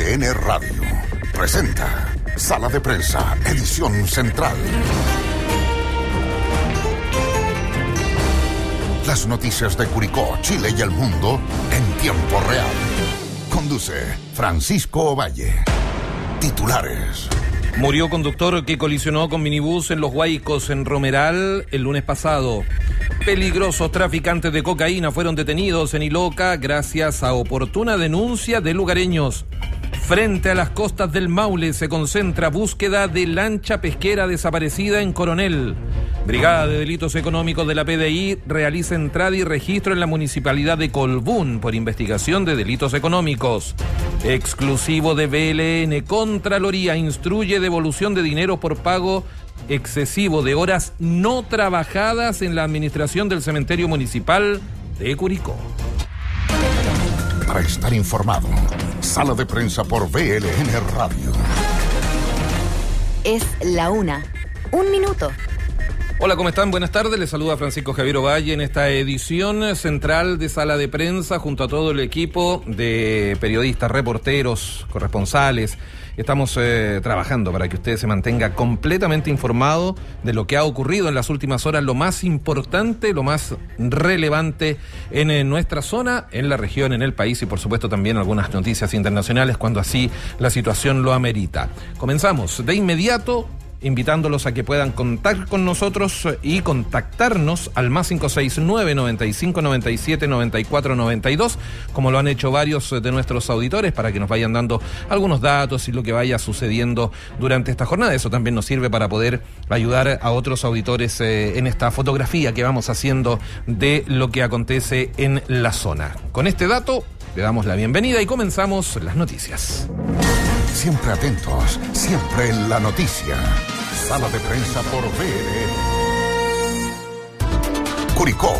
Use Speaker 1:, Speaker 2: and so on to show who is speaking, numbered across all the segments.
Speaker 1: VLN Radio presenta Sala de Prensa, edición central. Las noticias de Curicó, Chile y el mundo en tiempo real. Conduce Francisco Ovalle. Titulares.
Speaker 2: Murió conductor que colisionó con minibús en Los Guaicos, en Romeral, el lunes pasado. Peligrosos traficantes de cocaína fueron detenidos en Iloca gracias a oportuna denuncia de lugareños. Frente a las costas del Maule se concentra búsqueda de lancha pesquera desaparecida en Coronel. Brigada de Delitos Económicos de la PDI realiza entrada y registro en la municipalidad de Colbún por investigación de delitos económicos. Exclusivo de VLN, Contraloría instruye devolución de dinero por pago excesivo de horas no trabajadas en la administración del cementerio municipal de Curicó.
Speaker 1: Para estar informado, Sala de Prensa por VLN Radio.
Speaker 3: Es la 1:01 minuto.
Speaker 2: Hola, ¿cómo están? Buenas tardes. Les saluda Francisco Javier Ovalle en esta edición central de Sala de Prensa junto a todo el equipo de periodistas, reporteros, corresponsales. Estamos trabajando para que usted se mantenga completamente informado de lo que ha ocurrido en las últimas horas, lo más importante, lo más relevante en nuestra zona, en la región, en el país y por supuesto también algunas noticias internacionales cuando así la situación lo amerita. Comenzamos de inmediato, invitándolos a que puedan contar con nosotros y contactarnos al más 569 95 97 94 92, como lo han hecho varios de nuestros auditores, para que nos vayan dando algunos datos y lo que vaya sucediendo durante esta jornada. Eso también nos sirve para poder ayudar a otros auditores en esta fotografía que vamos haciendo de lo que acontece en la zona. Con este dato le damos la bienvenida y comenzamos las noticias.
Speaker 1: Siempre atentos, siempre en la noticia. Sala de Prensa por VLN. Curicó.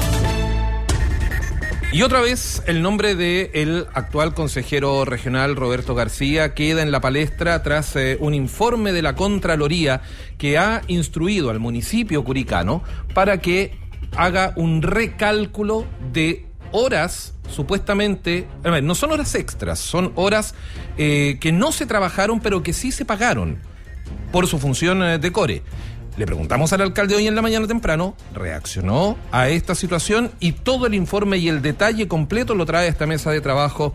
Speaker 2: Y otra vez el nombre del actual consejero regional Roberto García queda en la palestra tras un informe de la Contraloría que ha instruido al municipio curicano para que haga un recálculo de horas, supuestamente, no son horas extras, son horas que no se trabajaron pero que sí se pagaron por su función de core. Le preguntamos al alcalde hoy en la mañana temprano, reaccionó a esta situación y todo el informe y el detalle completo lo trae a esta mesa de trabajo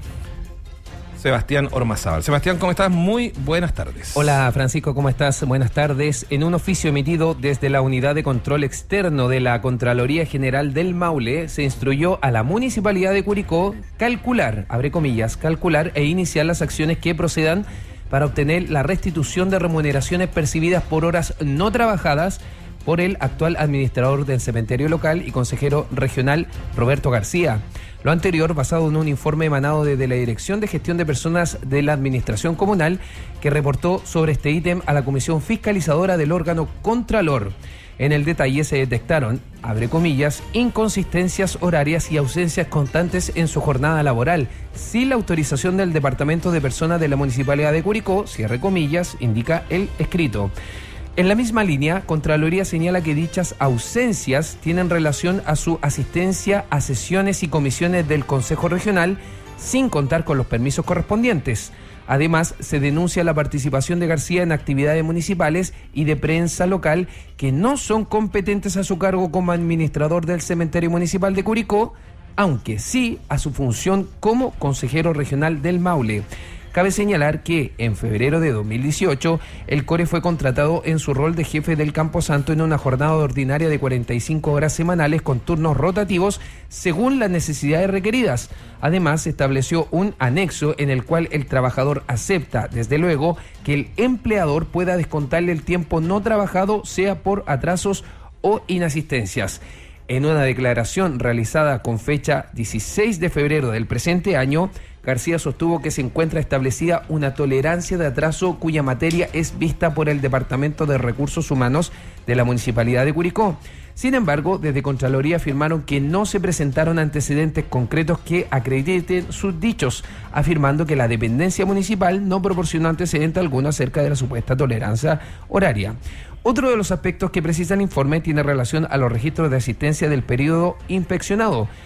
Speaker 2: Sebastián Ormazábal. Sebastián, ¿cómo estás? Muy buenas tardes.
Speaker 4: Hola Francisco, ¿cómo estás? Buenas tardes. En un oficio emitido desde la Unidad de Control Externo de la Contraloría General del Maule, se instruyó a la Municipalidad de Curicó calcular, abre comillas, calcular e iniciar las acciones que procedan para obtener la restitución de remuneraciones percibidas por horas no trabajadas por el actual administrador del cementerio local y consejero regional Roberto García. Lo anterior basado en un informe emanado desde la Dirección de Gestión de Personas de la Administración Comunal que reportó sobre este ítem a la Comisión Fiscalizadora del órgano Contralor. En el detalle se detectaron, abre comillas, inconsistencias horarias y ausencias constantes en su jornada laboral, sin la autorización del Departamento de Personas de la Municipalidad de Curicó, cierre comillas, indica el escrito. En la misma línea, Contraloría señala que dichas ausencias tienen relación a su asistencia a sesiones y comisiones del Consejo Regional, sin contar con los permisos correspondientes. Además, se denuncia la participación de García en actividades municipales y de prensa local que no son competentes a su cargo como administrador del cementerio municipal de Curicó, aunque sí a su función como consejero regional del Maule. Cabe señalar que en febrero de 2018 el core fue contratado en su rol de jefe del Camposanto en una jornada ordinaria de 45 horas semanales con turnos rotativos según las necesidades requeridas. Además, se estableció un anexo en el cual el trabajador acepta, desde luego, que el empleador pueda descontarle el tiempo no trabajado, sea por atrasos o inasistencias. En una declaración realizada con fecha 16 de febrero del presente año, García sostuvo que se encuentra establecida una tolerancia de atraso cuya materia es vista por el Departamento de Recursos Humanos de la Municipalidad de Curicó. Sin embargo, desde Contraloría afirmaron que no se presentaron antecedentes concretos que acrediten sus dichos, afirmando que la dependencia municipal no proporcionó antecedente alguno acerca de la supuesta tolerancia horaria. Otro de los aspectos que precisa el informe tiene relación a los registros de asistencia del periodo inspeccionado.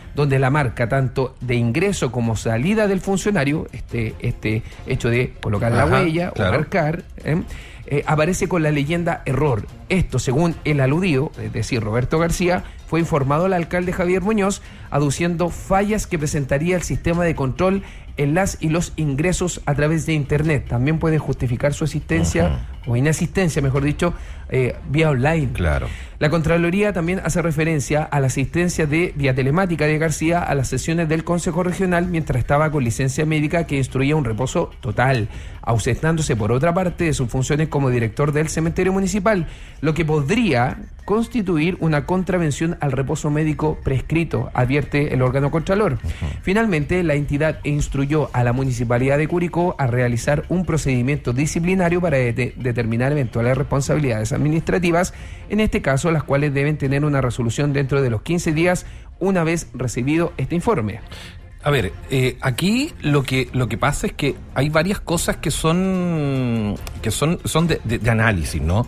Speaker 4: donde la marca tanto de ingreso como salida del funcionario, este hecho de colocar la huella o marcar, aparece con la leyenda error. Esto, según el aludido, es decir, Roberto García, fue informado al alcalde Javier Muñoz, aduciendo fallas que presentaría el sistema de control en las y los ingresos a través de Internet. También puede justificar su asistencia o inasistencia, mejor dicho, vía online.
Speaker 2: Claro.
Speaker 4: La Contraloría también hace referencia a la asistencia de vía telemática de García a las sesiones del Consejo Regional mientras estaba con licencia médica, que instruía un reposo total, ausentándose por otra parte de sus funciones como director del cementerio municipal, lo que podría constituir una contravención al reposo médico prescrito, advierte el órgano contralor. Finalmente, la entidad instruyó a la Municipalidad de Curicó a realizar un procedimiento disciplinario para determinar eventuales responsabilidades administrativas, en este caso las cuales deben tener una resolución dentro de los 15 días una vez recibido este informe.
Speaker 2: A ver, aquí lo que pasa es que hay varias cosas que son de análisis, ¿no?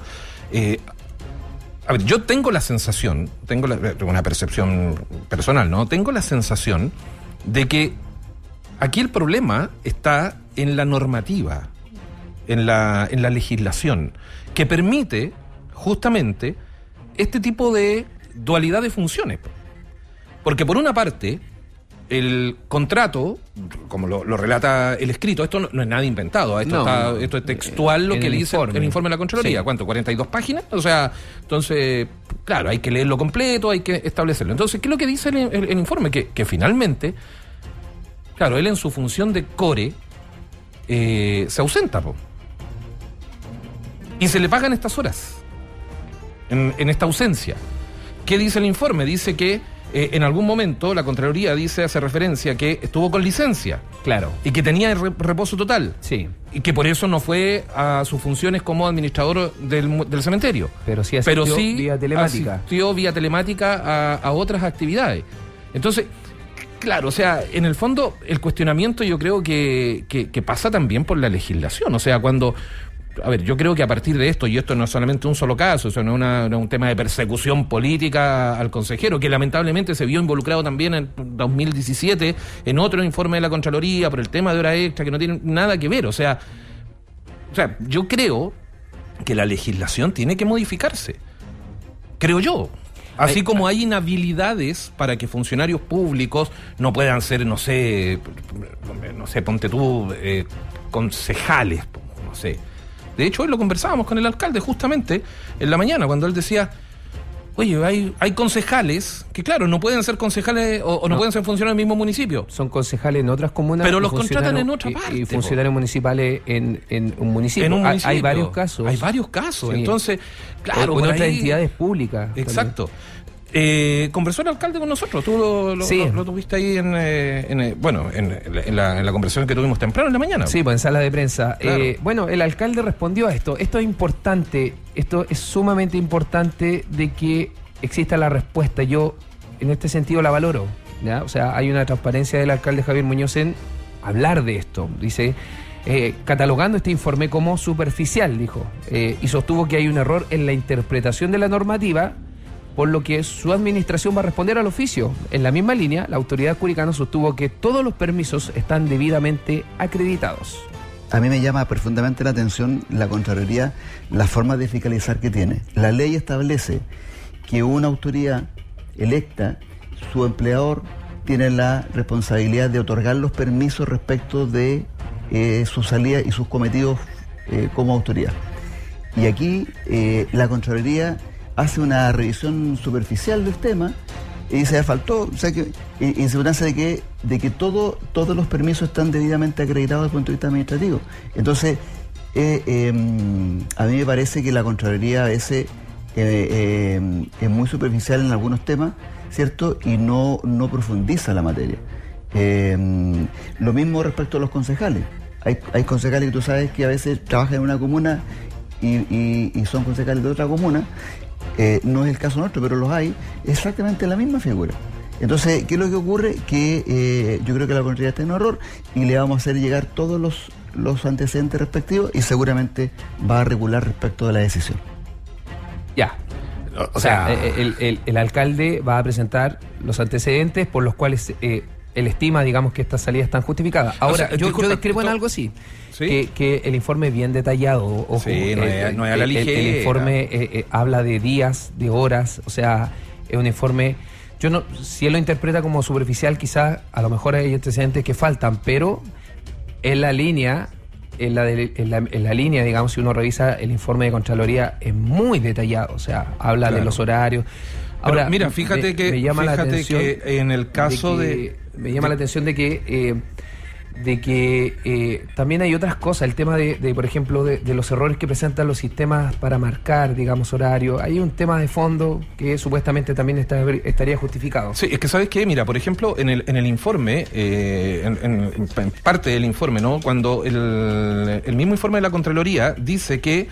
Speaker 2: A ver, yo tengo la sensación, tengo una percepción personal, ¿no? Tengo la sensación de que aquí el problema está en la normativa, en la legislación, que permite justamente este tipo de dualidad de funciones. Porque por una parte, el contrato, como lo relata el escrito, esto no es nada inventado, esto es textual lo que dice el informe de la Contraloría. Sí. ¿Cuánto? 42 páginas. O sea, entonces, claro, hay que leerlo completo, hay que establecerlo. Entonces, ¿qué es lo que dice el informe? Que finalmente, claro, él en su función de core se ausenta, po. Y se le pagan estas horas en esta ausencia. ¿Qué dice el informe? Dice que en algún momento la Contraloría hace referencia que estuvo con licencia.
Speaker 4: Claro.
Speaker 2: Y que tenía reposo total.
Speaker 4: Sí.
Speaker 2: Y que por eso no fue a sus funciones como administrador del cementerio.
Speaker 4: Pero sí asistió vía telemática.
Speaker 2: Asistió vía telemática a otras actividades. Entonces, claro, o sea, en el fondo el cuestionamiento yo creo que pasa también por la legislación. O sea, cuando... A ver, yo creo que a partir de esto, y esto no es solamente un solo caso, eso no es un tema de persecución política al consejero, que lamentablemente se vio involucrado también en 2017 en otro informe de la Contraloría por el tema de hora extra, que no tiene nada que ver. O sea, yo creo que la legislación tiene que modificarse. Creo yo. Así como hay inhabilidades para que funcionarios públicos no puedan ser, no sé, ponte tú, concejales, no sé. De hecho, hoy lo conversábamos con el alcalde justamente en la mañana, cuando él decía, oye, hay concejales que, claro, no pueden ser concejales o no pueden ser funcionarios del mismo municipio.
Speaker 4: Son concejales en otras comunas.
Speaker 2: Pero los contratan en otra parte.
Speaker 4: Y funcionarios municipales en un municipio. Hay varios casos.
Speaker 2: Hay varios casos. Sí. Entonces, claro.
Speaker 4: Con otras entidades públicas.
Speaker 2: Exacto. Conversó el alcalde con nosotros, tú lo tuviste ahí en la conversación que tuvimos temprano en la mañana.
Speaker 4: Sí, pues en sala de prensa.
Speaker 2: Claro.
Speaker 4: Bueno, el alcalde respondió a esto. Esto es importante, esto es sumamente importante de que exista la respuesta. Yo en este sentido la valoro, ¿ya? O sea, hay una transparencia del alcalde Javier Muñoz en hablar de esto. Dice, catalogando este informe como superficial, dijo, y sostuvo que hay un error en la interpretación de la normativa, por lo que su administración va a responder al oficio. En la misma línea, la autoridad curicana sostuvo que todos los permisos están debidamente acreditados.
Speaker 5: A mí me llama profundamente la atención la Contraloría, la forma de fiscalizar que tiene. La ley establece que una autoridad electa, su empleador, tiene la responsabilidad de otorgar los permisos respecto de su salida y sus cometidos como autoridad. Y aquí la Contraloría hace una revisión superficial del tema y se faltó, o sea, que en seguridad de que todos los permisos están debidamente acreditados desde el punto de vista administrativo. Entonces, a mí me parece que la Contraloría a veces es muy superficial en algunos temas, ¿cierto? Y no profundiza la materia. Lo mismo respecto a los concejales. Hay concejales que tú sabes que a veces trabajan en una comuna y son concejales de otra comuna. No es el caso nuestro, pero los hay, exactamente la misma figura. Entonces, ¿qué es lo que ocurre? Que yo creo que la Contraloría está en un error y le vamos a hacer llegar todos los antecedentes respectivos y seguramente va a regular respecto de la decisión.
Speaker 4: Ya.
Speaker 2: O sea,
Speaker 4: el alcalde va a presentar los antecedentes por los cuales él estima, digamos, que estas salidas están justificadas. Ahora, yo discrepo en algo así. ¿Sí? Que el informe es bien detallado. Ojo, sí, no es a la ligera. El informe habla de días, de horas, o sea, es un informe... si él lo interpreta como superficial, quizás a lo mejor hay antecedentes que faltan, pero en la línea, digamos, si uno revisa el informe de Contraloría, es muy detallado, o sea, habla de los horarios. Ahora,
Speaker 2: pero mira, fíjate que en el caso
Speaker 4: me llama la atención de que también hay otras cosas, el tema de por ejemplo, de los errores que presentan los sistemas para marcar, digamos, horario. Hay un tema de fondo que supuestamente también estaría justificado.
Speaker 2: Sí, es que ¿sabes qué? Mira, por ejemplo, en el informe, en parte del informe, ¿no? Cuando el mismo informe de la Contraloría dice que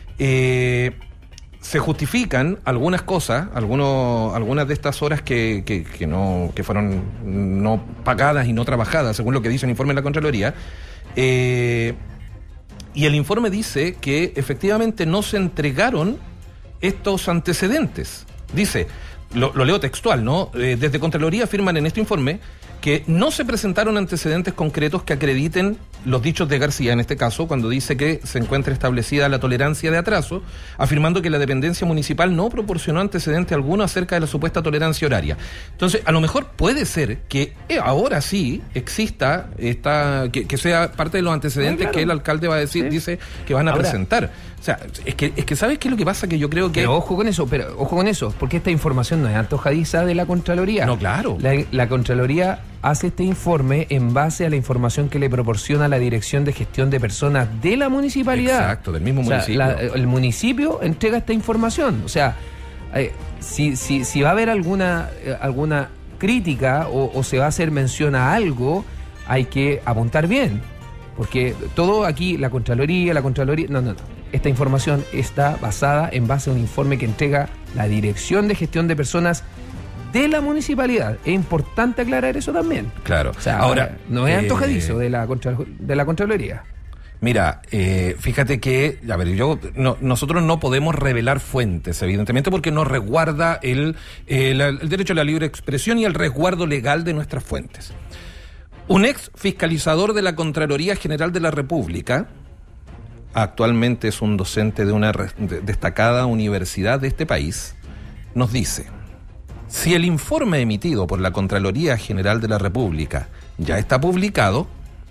Speaker 2: se justifican algunas cosas, algunas de estas horas que fueron no pagadas y no trabajadas, según lo que dice el informe de la Contraloría, y el informe dice que efectivamente no se entregaron estos antecedentes. Dice, lo leo textual, ¿no? Desde Contraloría afirman en este informe que no se presentaron antecedentes concretos que acrediten los dichos de García, en este caso, cuando dice que se encuentra establecida la tolerancia de atraso, afirmando que la dependencia municipal no proporcionó antecedente alguno acerca de la supuesta tolerancia horaria. Entonces, a lo mejor puede ser que ahora sí exista que sea parte de los antecedentes que el alcalde va a decir, dice que van a presentar. O sea, es que ¿sabes qué es lo que pasa? Que yo creo que...
Speaker 4: Pero ojo con eso, porque esta información no es antojadiza de la Contraloría.
Speaker 2: No, claro.
Speaker 4: La Contraloría hace este informe en base a la información que le proporciona la Dirección de Gestión de Personas de la municipalidad.
Speaker 2: Exacto, del mismo municipio.
Speaker 4: El municipio entrega esta información. O sea, si va a haber alguna crítica o se va a hacer mención a algo, hay que apuntar bien. Porque todo aquí, la Contraloría... No. Esta información está basada en base a un informe que entrega la Dirección de Gestión de Personas de la municipalidad. Es importante aclarar eso también.
Speaker 2: Claro.
Speaker 4: O sea, ahora no es antojadizo de la Contraloría.
Speaker 2: Mira, fíjate que, a ver, nosotros no podemos revelar fuentes, evidentemente, porque nos resguarda el derecho a la libre expresión y el resguardo legal de nuestras fuentes. Un ex fiscalizador de la Contraloría General de la República, actualmente es un docente de una destacada universidad de este país, nos dice: si el informe emitido por la Contraloría General de la República ya está publicado,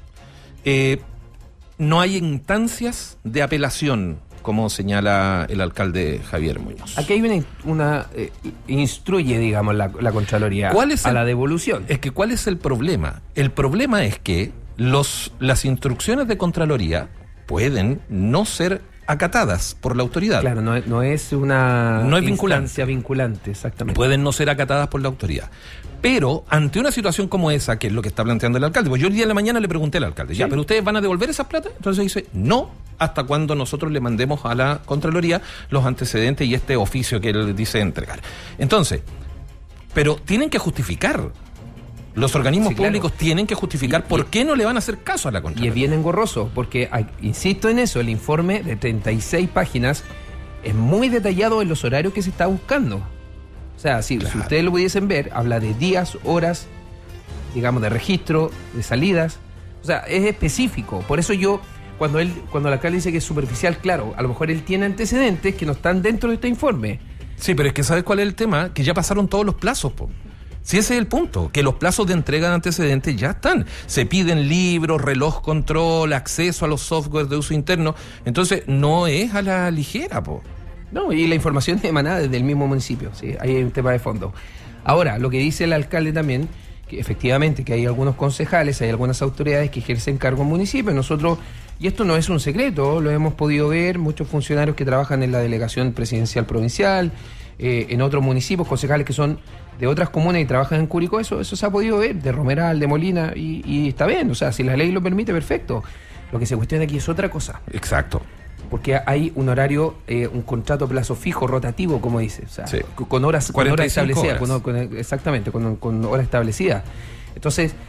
Speaker 2: no hay instancias de apelación, como señala el alcalde Javier Muñoz.
Speaker 4: Aquí hay una instruye, digamos, la Contraloría a la devolución.
Speaker 2: Es que ¿cuál es el problema? El problema es que las instrucciones de Contraloría pueden no ser acatadas por la autoridad.
Speaker 4: Claro, no es una instancia vinculante, exactamente.
Speaker 2: Pueden no ser acatadas por la autoridad. Pero ante una situación como esa, que es lo que está planteando el alcalde, pues yo el día de la mañana le pregunté al alcalde, ¿sí? ¿Pero ustedes van a devolver esas plata? Entonces dice, no, hasta cuando nosotros le mandemos a la Contraloría los antecedentes y este oficio que él dice entregar. Entonces, pero tienen que justificar. Los organismos públicos tienen que justificar por qué no le van a hacer caso a la Contraloría.
Speaker 4: Y es bien engorroso, porque, insisto en eso, el informe de 36 páginas es muy detallado en los horarios que se está buscando. O sea, si ustedes lo pudiesen ver, habla de días, horas, digamos, de registro, de salidas. O sea, es específico. Por eso cuando el alcalde dice que es superficial, claro, a lo mejor él tiene antecedentes que no están dentro de este informe.
Speaker 2: Sí, pero es que ¿sabes cuál es el tema? Que ya pasaron todos los plazos, po. Si ese es el punto, que los plazos de entrega de antecedentes ya están. Se piden libros, reloj control, acceso a los softwares de uso interno. Entonces, no es a la ligera, po.
Speaker 4: No, y la información es emanada desde el mismo municipio, sí, hay un tema de fondo. Ahora, lo que dice el alcalde también, que efectivamente que hay algunos concejales, hay algunas autoridades que ejercen cargo en municipios. Nosotros, y esto no es un secreto, lo hemos podido ver, muchos funcionarios que trabajan en la delegación presidencial provincial, en otros municipios, concejales que son de otras comunas y trabajan en Curicó, eso se ha podido ver, de Romeral, de Molina, y está bien, o sea, si la ley lo permite, perfecto. Lo que se cuestiona aquí es otra cosa.
Speaker 2: Exacto.
Speaker 4: Porque hay un horario, un contrato a plazo fijo, rotativo, como dice, o sea, sí, con horas establecidas, exactamente, con horas establecidas. Entonces,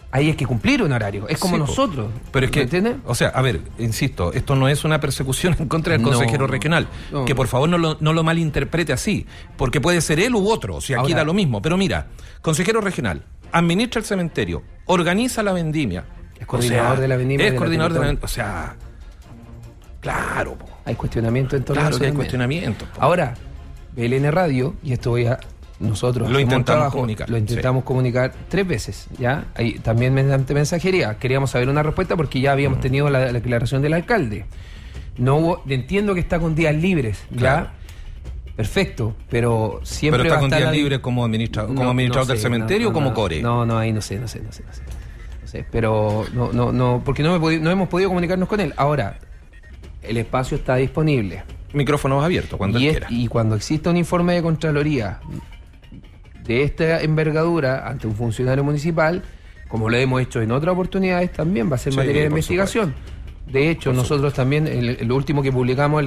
Speaker 4: Ahí hay que cumplir un horario, es como
Speaker 2: Sí,
Speaker 4: nosotros.
Speaker 2: Pero es que,
Speaker 4: ¿entiendes?
Speaker 2: o sea, a ver, insisto, esto no es una persecución en contra del consejero regional.
Speaker 4: no.
Speaker 2: Que por favor no lo malinterprete así, porque puede ser él u otro, si aquí
Speaker 4: Ahora,
Speaker 2: da lo mismo. Pero mira, consejero regional, administra el cementerio, organiza la vendimia.
Speaker 4: Es coordinador de la vendimia.
Speaker 2: Es coordinador de la
Speaker 4: Teletón.
Speaker 2: vendimia. O sea, claro, po.
Speaker 4: Hay cuestionamiento en torno a
Speaker 2: Claro
Speaker 4: eso
Speaker 2: que hay
Speaker 4: también.
Speaker 2: cuestionamiento. Po.
Speaker 4: Ahora, BLN Radio, y esto nosotros
Speaker 2: Lo
Speaker 4: hacemos
Speaker 2: intentamos
Speaker 4: un trabajo,
Speaker 2: comunicar,
Speaker 4: lo intentamos comunicar 3 veces, ¿ya? Ahí, también mediante mensajería. Queríamos saber una respuesta porque ya habíamos tenido la declaración del alcalde. No hubo, entiendo que está con días libres, ¿ya?
Speaker 2: Claro.
Speaker 4: Perfecto, pero siempre
Speaker 2: Pero está
Speaker 4: va a
Speaker 2: con
Speaker 4: estar
Speaker 2: días
Speaker 4: ahí.
Speaker 2: libres como administrador
Speaker 4: No
Speaker 2: del
Speaker 4: sé,
Speaker 2: cementerio o como core.
Speaker 4: No, ahí no sé. No sé, pero no, porque no hemos podido comunicarnos con él. Ahora, el espacio está disponible.
Speaker 2: Micrófonos abiertos cuando él quiera.
Speaker 4: Y cuando exista un informe de Contraloría de esta envergadura ante un funcionario municipal, como lo hemos hecho en otras oportunidades, también va a ser
Speaker 2: Sí,
Speaker 4: materia de
Speaker 2: por
Speaker 4: investigación. De hecho, nosotros también, lo último que publicamos,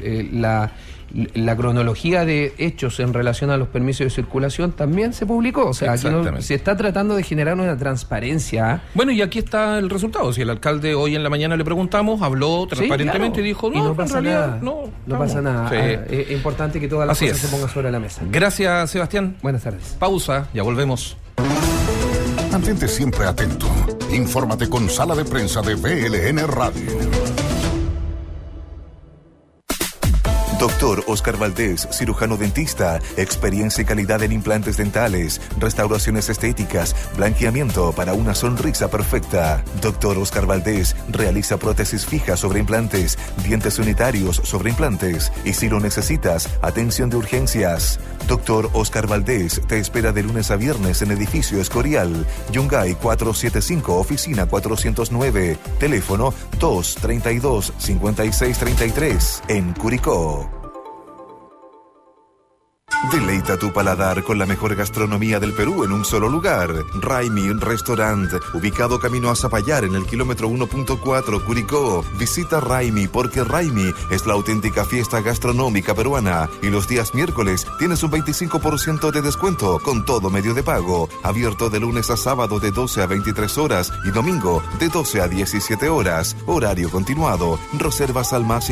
Speaker 4: la cronología de hechos en relación a los permisos de circulación también se publicó. O sea, aquí se está tratando de generar una transparencia.
Speaker 2: Bueno, y aquí está el resultado. Si el alcalde hoy en la mañana le preguntamos, habló transparentemente,
Speaker 4: claro.
Speaker 2: y dijo,
Speaker 4: Y no pasa
Speaker 2: en realidad,
Speaker 4: nada.
Speaker 2: no
Speaker 4: Pasa nada.
Speaker 2: Sí.
Speaker 4: Es importante que todas las
Speaker 2: Así
Speaker 4: cosas
Speaker 2: es.
Speaker 4: se pongan sobre la mesa.
Speaker 2: Gracias, Sebastián.
Speaker 4: Buenas tardes.
Speaker 2: Pausa, ya volvemos.
Speaker 1: Mantente siempre atento. Infórmate con Sala de Prensa de BLN Radio.
Speaker 6: Doctor Oscar Valdés, cirujano dentista, experiencia y calidad en implantes dentales, restauraciones estéticas, blanqueamiento para una sonrisa perfecta. Doctor Oscar Valdés realiza prótesis fijas sobre implantes, dientes unitarios sobre implantes y si lo necesitas, atención de urgencias. Doctor Oscar Valdés te espera de lunes a viernes en Edificio Escorial, Yungay 475, oficina 409, teléfono 232-5633, en Curicó. Deleita tu paladar con la mejor gastronomía del Perú en un solo lugar. Raimi Restaurant, ubicado camino a Zapallar en el kilómetro 1.4 Curicó. Visita Raimi porque Raimi es la auténtica fiesta gastronómica peruana. Y los días miércoles tienes un 25% de descuento con todo medio de pago. Abierto de lunes a sábado de 12 a 23 horas y domingo de 12 a 17 horas. Horario continuado. Reservas al más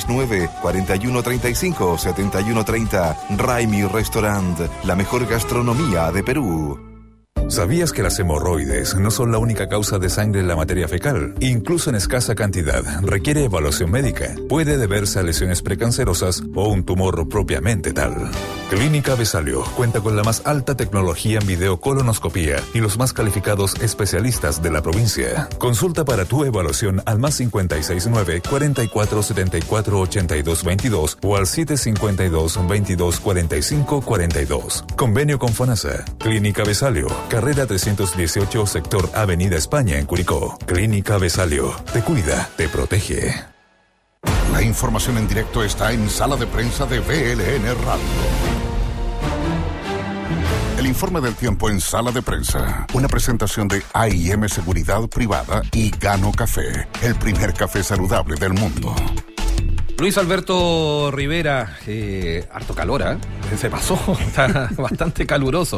Speaker 6: 569-4135-7130. Raimi Restaurant, la mejor gastronomía de Perú.
Speaker 7: ¿Sabías que las hemorroides no son la única causa de sangre en la materia fecal? Incluso en escasa cantidad, requiere evaluación médica. Puede deberse a lesiones precancerosas o un tumor propiamente tal. Clínica Besalio cuenta con la más alta tecnología en videocolonoscopía y los más calificados especialistas de la provincia. Consulta para tu evaluación al más 569-4474-8222 o al 752-2245-42. Convenio con FONASA. Clínica Besalio, carrera 318, sector Avenida España en Curicó. Clínica Besalio. Te cuida, te protege.
Speaker 1: La información en directo está en Sala de Prensa de BLN Radio. El informe del tiempo en Sala de Prensa. Una presentación de AIM Seguridad Privada y Gano Café, el primer café saludable del mundo.
Speaker 2: Luis Alberto Rivera, harto calor, se pasó, está bastante caluroso.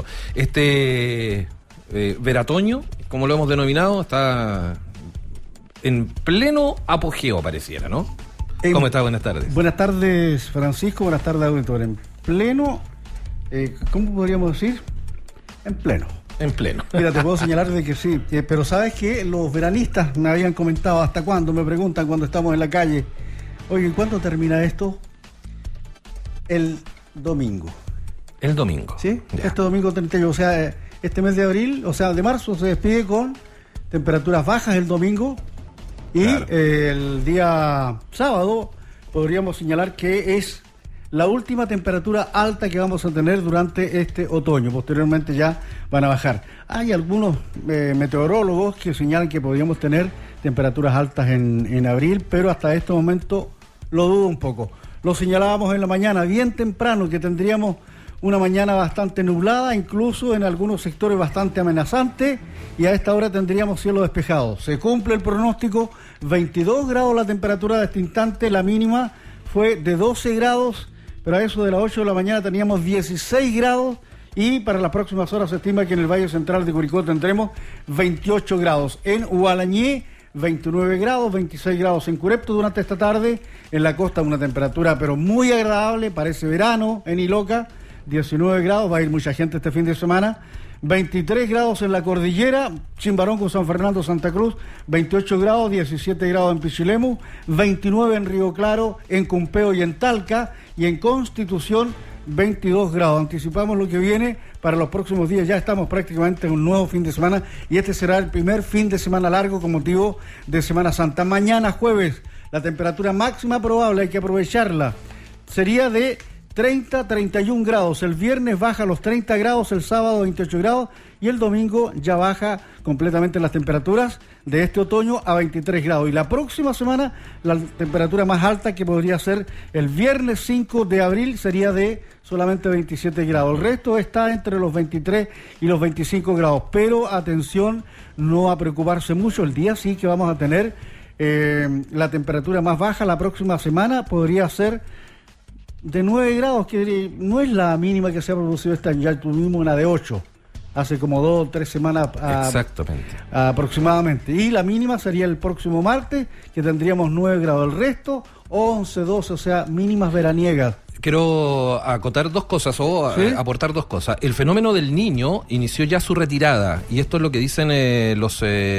Speaker 2: Veratoño, como lo hemos denominado, está en pleno apogeo, pareciera, ¿no? ¿Cómo está? Buenas tardes.
Speaker 8: Buenas tardes, Francisco. Buenas tardes, auditor. En pleno, ¿cómo podríamos decir? En pleno.
Speaker 2: En pleno.
Speaker 8: Mira, te puedo señalar de que sí, pero sabes que los veranistas me habían comentado hasta cuándo, me preguntan cuando estamos en la calle, oye, ¿cuándo termina esto? El domingo.
Speaker 2: El domingo.
Speaker 8: ¿Sí?
Speaker 2: Ya.
Speaker 8: Este domingo 31, o sea, este mes de abril, o sea, de marzo se despide con temperaturas bajas el domingo y
Speaker 2: Claro.
Speaker 8: El día sábado podríamos señalar que es la última temperatura alta que vamos a tener durante este otoño. Posteriormente ya van a bajar. Hay algunos meteorólogos que señalan que podríamos tener temperaturas altas en abril, pero hasta este momento lo dudo un poco. Lo señalábamos en la mañana, bien temprano, que tendríamos una mañana bastante nublada, incluso en algunos sectores bastante amenazante, y a esta hora tendríamos cielo despejado. Se cumple el pronóstico, 22 grados la temperatura de este instante, la mínima fue de 12 grados, pero a eso de las 8 de la mañana teníamos 16 grados y para las próximas horas se estima que en el Valle Central de Curicó tendremos 28 grados. En Hualañé, 29 grados, 26 grados en Curepto durante esta tarde. En la costa una temperatura pero muy agradable, parece verano. En Iloca, 19 grados, va a ir mucha gente este fin de semana. 23 grados en la cordillera, Chimbarongo, San Fernando, Santa Cruz, 28 grados, 17 grados en Pichilemu, 29 en Río Claro, en Cumpeo y en Talca, y en Constitución 22 grados. Anticipamos lo que viene para los próximos días, ya estamos prácticamente en un nuevo fin de semana, y este será el primer fin de semana largo con motivo de Semana Santa. Mañana jueves, la temperatura máxima probable, hay que aprovecharla, sería de 30-31 grados, el viernes baja a los 30 grados, el sábado 28 grados y el domingo ya baja completamente las temperaturas de este otoño a 23 grados. Y la próxima semana la temperatura más alta, que podría ser el viernes 5 de abril, sería de solamente 27 grados. El resto está entre los 23 y los 25 grados, pero atención, no a preocuparse mucho, el día sí que vamos a tener la temperatura más baja la próxima semana, podría ser de 9 grados, que no es la mínima que se ha producido este año, ya tuvimos una de 8, hace como 2 o 3 semanas
Speaker 2: exactamente,
Speaker 8: aproximadamente, y la mínima sería el próximo martes, que tendríamos 9 grados, el resto 11, 12, o sea, mínimas veraniegas.
Speaker 2: Quiero acotar dos cosas o
Speaker 8: ¿sí?
Speaker 2: Aportar dos cosas. El fenómeno del Niño inició ya su retirada, y esto es lo que dicen los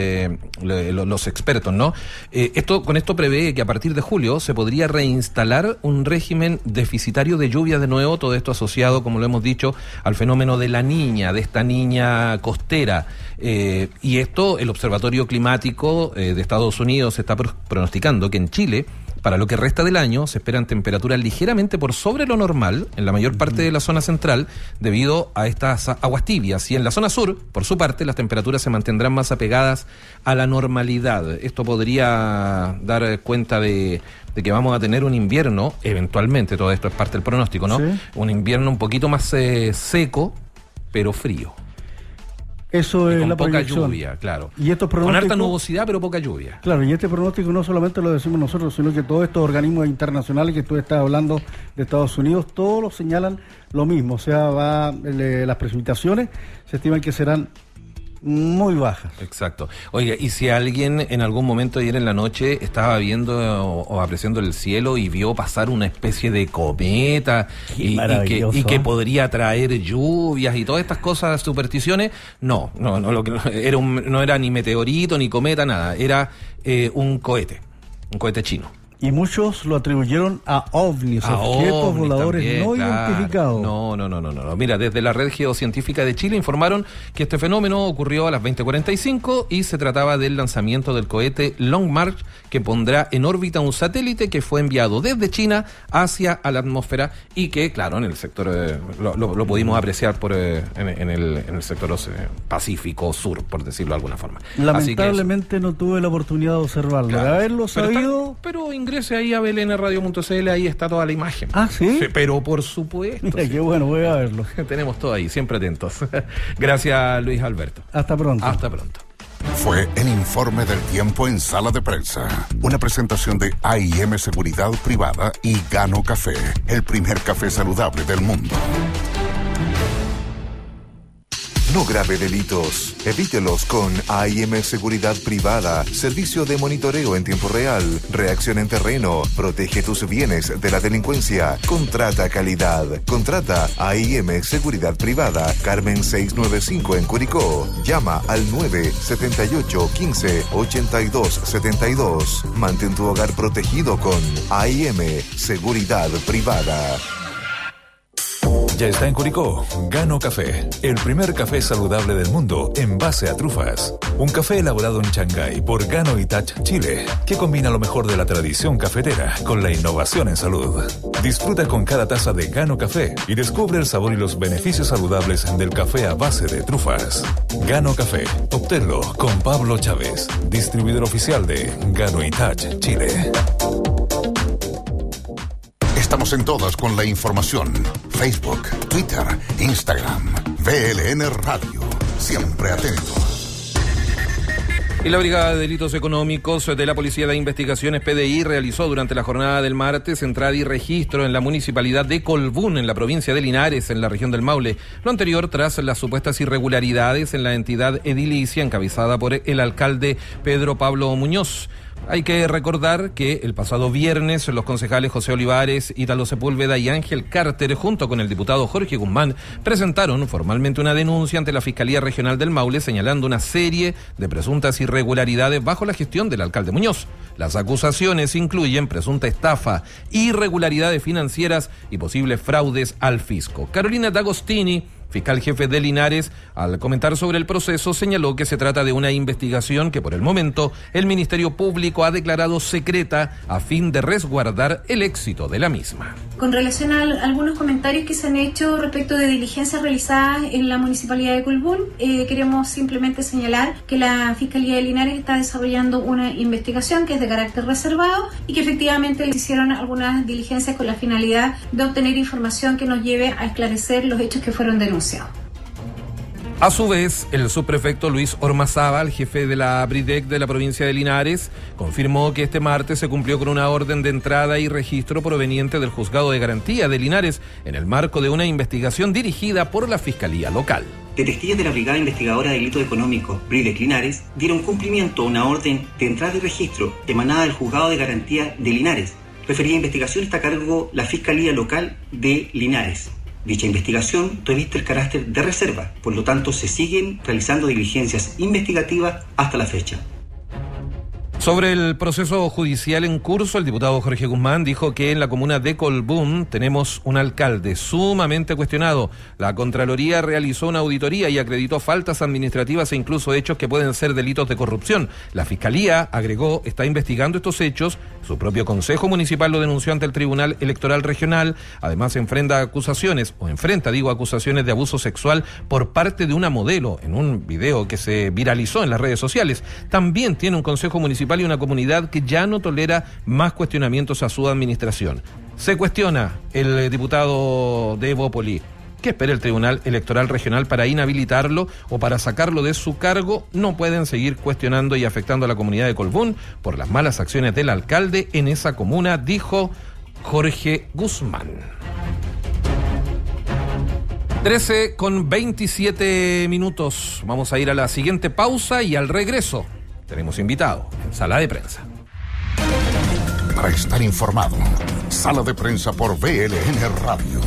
Speaker 2: expertos, ¿no? Con esto prevé que a partir de julio se podría reinstalar un régimen deficitario de lluvia de nuevo, todo esto asociado, como lo hemos dicho, al fenómeno de la niña, de esta niña costera. Y esto, el Observatorio Climático de Estados Unidos está pronosticando que en Chile, para lo que resta del año, se esperan temperaturas ligeramente por sobre lo normal en la mayor parte de la zona central debido a estas aguas tibias. Y en la zona sur, por su parte, las temperaturas se mantendrán más apegadas a la normalidad. Esto podría dar cuenta de que vamos a tener un invierno, eventualmente, todo esto es parte del pronóstico, ¿no? Sí. Un invierno un poquito más seco, pero frío.
Speaker 8: Eso es la
Speaker 2: poca
Speaker 8: proyección.
Speaker 2: Lluvia, claro.
Speaker 8: Y estos
Speaker 2: con harta nubosidad, pero poca lluvia.
Speaker 8: Claro, y este pronóstico no solamente lo decimos nosotros, sino que todos estos organismos internacionales que tú estás hablando de Estados Unidos, todos los señalan lo mismo. O sea, las precipitaciones se estiman que serán muy bajas.
Speaker 2: Exacto. Oiga, y si alguien en algún momento ayer en la noche estaba viendo o apreciando el cielo y vio pasar una especie de cometa y que podría traer lluvias y todas estas cosas, supersticiones, no era ni meteorito ni cometa, nada, era un cohete chino.
Speaker 8: Y muchos lo atribuyeron a ovnis, objetos voladores también, no identificados.
Speaker 2: No. Mira, desde la Red Geocientífica de Chile informaron que este fenómeno ocurrió a las 20:45 y se trataba del lanzamiento del cohete Long March, que pondrá en órbita un satélite que fue enviado desde China hacia la atmósfera y que, claro, en el sector lo pudimos apreciar en el sector Pacífico Sur, por decirlo de alguna forma.
Speaker 8: Lamentablemente no tuve la oportunidad de observarlo, claro, de haberlo sabido.
Speaker 2: Pero ingrese ahí a blnradio.cl, ahí está toda la imagen.
Speaker 8: ¿Ah, sí?
Speaker 2: Pero por supuesto.
Speaker 8: Mira, qué bueno, voy a verlo.
Speaker 2: Tenemos todo ahí, siempre atentos. Gracias, Luis Alberto.
Speaker 8: Hasta pronto.
Speaker 2: Hasta pronto.
Speaker 1: Fue el informe del tiempo en Sala de Prensa. Una presentación de AIM Seguridad Privada y Gano Café, el primer café saludable del mundo.
Speaker 6: No grave delitos. Evítelos con AIM Seguridad Privada. Servicio de monitoreo en tiempo real. Reacción en terreno. Protege tus bienes de la delincuencia. Contrata calidad. Contrata AIM Seguridad Privada. Carmen 695 en Curicó. Llama al 978-15-8272. Mantén tu hogar protegido con AIM Seguridad Privada.
Speaker 7: Ya está en Curicó, Gano Café, el primer café saludable del mundo en base a trufas. Un café elaborado en Shanghái por Gano Itachi Chile, que combina lo mejor de la tradición cafetera con la innovación en salud. Disfruta con cada taza de Gano Café y descubre el sabor y los beneficios saludables del café a base de trufas. Gano Café, obténlo con Pablo Chávez, distribuidor oficial de Gano Itachi Chile.
Speaker 1: Estamos en todas con la información. Facebook, Twitter, Instagram, VLN Radio. Siempre atentos.
Speaker 2: Y la Brigada de Delitos Económicos de la Policía de Investigaciones PDI realizó durante la jornada del martes entrada y registro en la municipalidad de Colbún, en la provincia de Linares, en la región del Maule. Lo anterior tras las supuestas irregularidades en la entidad edilicia encabezada por el alcalde Pedro Pablo Muñoz. Hay que recordar que el pasado viernes los concejales José Olivares, Ítalo Sepúlveda y Ángel Carter, junto con el diputado Jorge Guzmán, presentaron formalmente una denuncia ante la Fiscalía Regional del Maule señalando una serie de presuntas irregularidades bajo la gestión del alcalde Muñoz. Las acusaciones incluyen presunta estafa, irregularidades financieras y posibles fraudes al fisco. Carolina D'Agostini, fiscal jefe de Linares, al comentar sobre el proceso, señaló que se trata de una investigación que por el momento el Ministerio Público ha declarado secreta a fin de resguardar el éxito de la misma.
Speaker 9: Con relación a algunos comentarios que se han hecho respecto de diligencias realizadas en la Municipalidad de Colbún, queremos simplemente señalar que la Fiscalía de Linares está desarrollando una investigación que es de carácter reservado y que efectivamente le hicieron algunas diligencias con la finalidad de obtener información que nos lleve a esclarecer los hechos que fueron denunciados.
Speaker 2: A su vez, el subprefecto Luis Ormazábal, jefe de la BRIDEC de la provincia de Linares, confirmó que este martes se cumplió con una orden de entrada y registro proveniente del Juzgado de Garantía de Linares en el marco de una investigación dirigida por la Fiscalía Local.
Speaker 10: Detectives de la Brigada Investigadora de Delitos Económicos, BRIDEC Linares, dieron cumplimiento a una orden de entrada y registro emanada del Juzgado de Garantía de Linares. Referida investigación está a cargo la Fiscalía Local de Linares. Dicha investigación reviste el carácter de reserva, por lo tanto se siguen realizando diligencias investigativas hasta la fecha.
Speaker 2: Sobre el proceso judicial en curso, el diputado Jorge Guzmán dijo que en la comuna de Colbún tenemos un alcalde sumamente cuestionado. La Contraloría realizó una auditoría y acreditó faltas administrativas e incluso hechos que pueden ser delitos de corrupción. La Fiscalía, agregó, está investigando estos hechos. Su propio Consejo Municipal lo denunció ante el Tribunal Electoral Regional. Además, enfrenta acusaciones de abuso sexual por parte de una modelo en un video que se viralizó en las redes sociales. También tiene un Consejo Municipal y una comunidad que ya no tolera más cuestionamientos a su administración. Se cuestiona el diputado de Evópoli. ¿Qué espera el Tribunal Electoral Regional para inhabilitarlo o para sacarlo de su cargo? No pueden seguir cuestionando y afectando a la comunidad de Colbún por las malas acciones del alcalde en esa comuna, dijo Jorge Guzmán. 13:27. Vamos a ir a la siguiente pausa y al regreso tenemos invitado en Sala de Prensa.
Speaker 1: Para estar informado, Sala de Prensa por BLN Radio.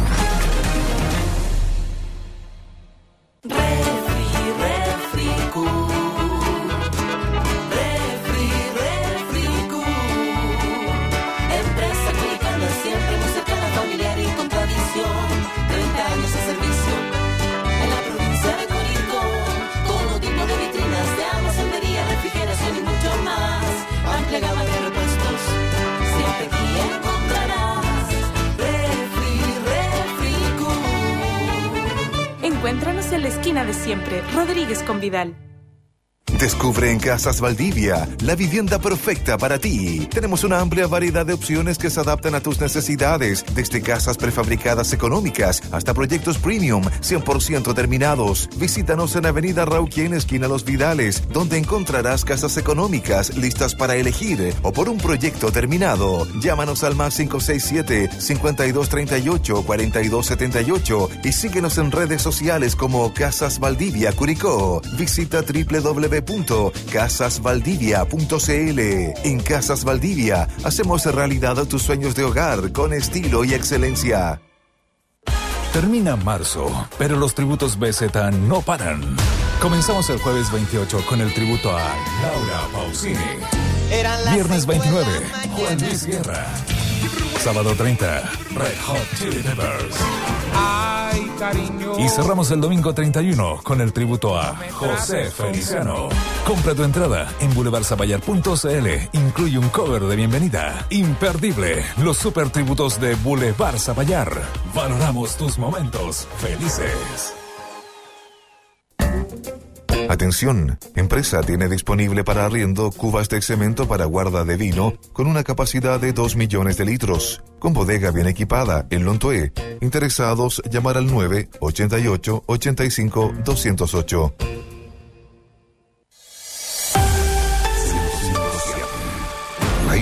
Speaker 11: Encuéntranos en la esquina de siempre, Rodríguez con Vidal.
Speaker 6: Descubre en Casas Valdivia la vivienda perfecta para ti. Tenemos una amplia variedad de opciones que se adaptan a tus necesidades, desde casas prefabricadas económicas hasta proyectos premium 100% terminados. Visítanos en Avenida Rauquien, esquina Los Vidales, donde encontrarás casas económicas listas para elegir o por un proyecto terminado. Llámanos al más 567-5238-4278 y síguenos en redes sociales como Casas Valdivia Curicó. Visita www.casasvaldivia.cl. En Casas Valdivia hacemos realidad tus sueños de hogar con estilo y excelencia.
Speaker 7: Termina marzo, pero los tributos BZ no paran. Comenzamos el jueves 28 con el tributo a Laura Pausini. Viernes 29, Juan Luis Guerra. Sábado 30, Red Hot Chili Peppers. Y cerramos el domingo 31 con el tributo a José Feliciano. Compra tu entrada en boulevardzapallar.cl. Incluye un cover de bienvenida. Imperdible, los super tributos de Boulevard Zapallar. Valoramos tus momentos felices.
Speaker 6: Atención, empresa tiene disponible para arriendo cubas de cemento para guarda de vino con una capacidad de 2 millones de litros, con bodega bien equipada en Lontué. Interesados, llamar al 988-85-208.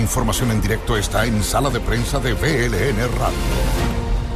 Speaker 1: información en directo está en Sala de Prensa de BLN Radio.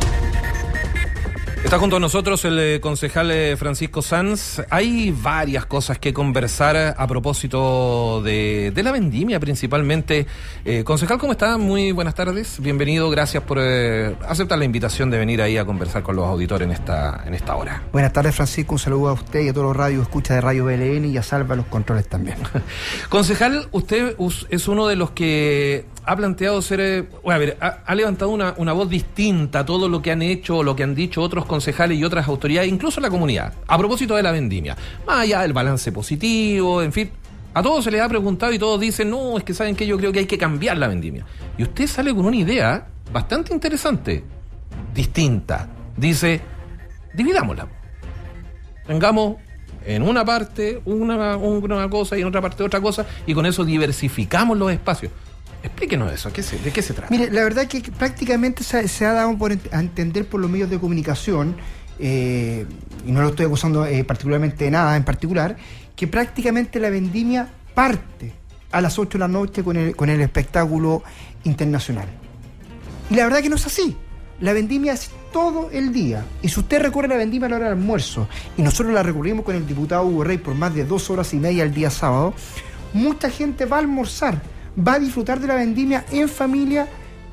Speaker 2: Está junto a nosotros el concejal Francisco Sanz. Hay varias cosas que conversar a propósito de la vendimia principalmente. Concejal, ¿cómo está? Muy buenas tardes. Bienvenido, gracias por aceptar la invitación de venir ahí a conversar con los auditores en esta hora.
Speaker 12: Buenas tardes, Francisco. Un saludo a usted y a todos los radios escucha de Radio BLN y a Salva los controles también.
Speaker 2: Concejal, usted es uno de los que ha planteado ser, ha levantado una voz distinta a todo lo que han hecho, lo que han dicho otros concejales y otras autoridades, incluso la comunidad, a propósito de la vendimia. Más allá del balance positivo, en fin, a todos se les ha preguntado y todos dicen, no, es que saben que yo creo que hay que cambiar la vendimia. Y usted sale con una idea bastante interesante, distinta. Dice, dividámosla. Tengamos en una parte una cosa y en otra parte otra cosa, y con eso diversificamos los espacios. Explíquenos eso, ¿de qué se trata?
Speaker 12: Mire, la verdad que prácticamente se ha dado a entender por los medios de comunicación, y no lo estoy acusando particularmente de nada en particular, que prácticamente la vendimia parte a las 8 de la noche con el espectáculo internacional. Y la verdad que no es así. La vendimia es todo el día. Y si usted recorre la vendimia a la hora del almuerzo, y nosotros la recorrimos con el diputado Hugo Rey por más de 2 horas y media el día sábado, mucha gente va a almorzar, va a disfrutar de la vendimia en familia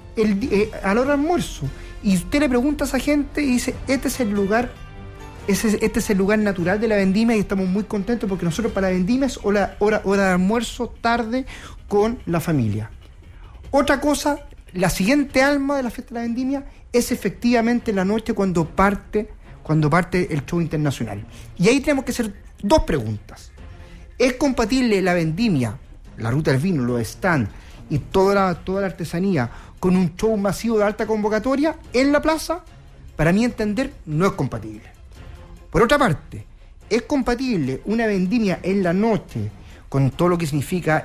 Speaker 12: a la hora del almuerzo. Y usted le pregunta a esa gente y dice, este es el lugar natural de la vendimia, y estamos muy contentos porque nosotros para la vendimia es hora de almuerzo, tarde, con la familia. Otra cosa, la siguiente alma de la fiesta de la vendimia es efectivamente la noche cuando parte el show internacional. Y ahí tenemos que hacer 2 preguntas. ¿Es compatible la vendimia, la ruta del vino, los stands y toda la artesanía con un show masivo de alta convocatoria en la plaza? Para mí entender, no es compatible. Por otra parte, ¿es compatible una vendimia en la noche con todo lo que significa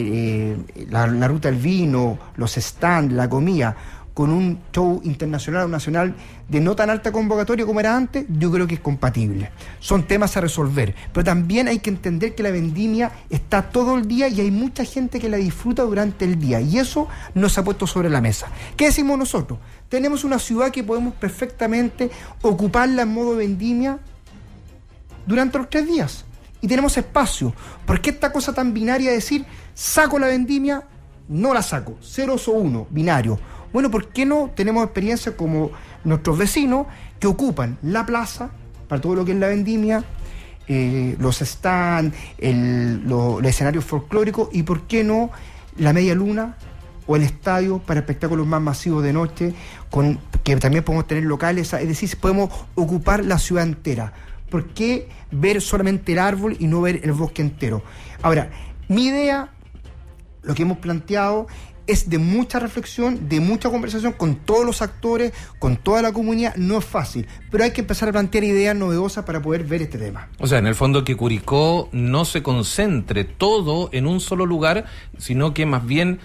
Speaker 12: la ruta del vino, los stands, la comida, con un show internacional o nacional de no tan alta convocatoria como era antes? Yo creo que es compatible. Son temas a resolver, pero también hay que entender que la vendimia está todo el día y hay mucha gente que la disfruta durante el día, y eso nos ha puesto sobre la mesa. ¿Qué decimos nosotros? Tenemos una ciudad que podemos perfectamente ocuparla en modo vendimia durante los 3 días, y tenemos espacio. ¿Por qué esta cosa tan binaria de decir, saco la vendimia, no la saco, 0 o 1, binario? Bueno, ¿por qué no tenemos experiencias como nuestros vecinos que ocupan la plaza para todo lo que es la vendimia, los stands, los escenarios folclóricos, y por qué no la media luna o el estadio para espectáculos más masivos de noche, que también podemos tener locales? Es decir, podemos ocupar la ciudad entera. ¿Por qué ver solamente el árbol y no ver el bosque entero? Ahora, mi idea, lo que hemos planteado, es de mucha reflexión, de mucha conversación con todos los actores, con toda la comunidad. No es fácil, pero hay que empezar a plantear ideas novedosas para poder ver este tema.
Speaker 2: O sea, en el fondo que Curicó no se concentre todo en un solo lugar, sino que más bien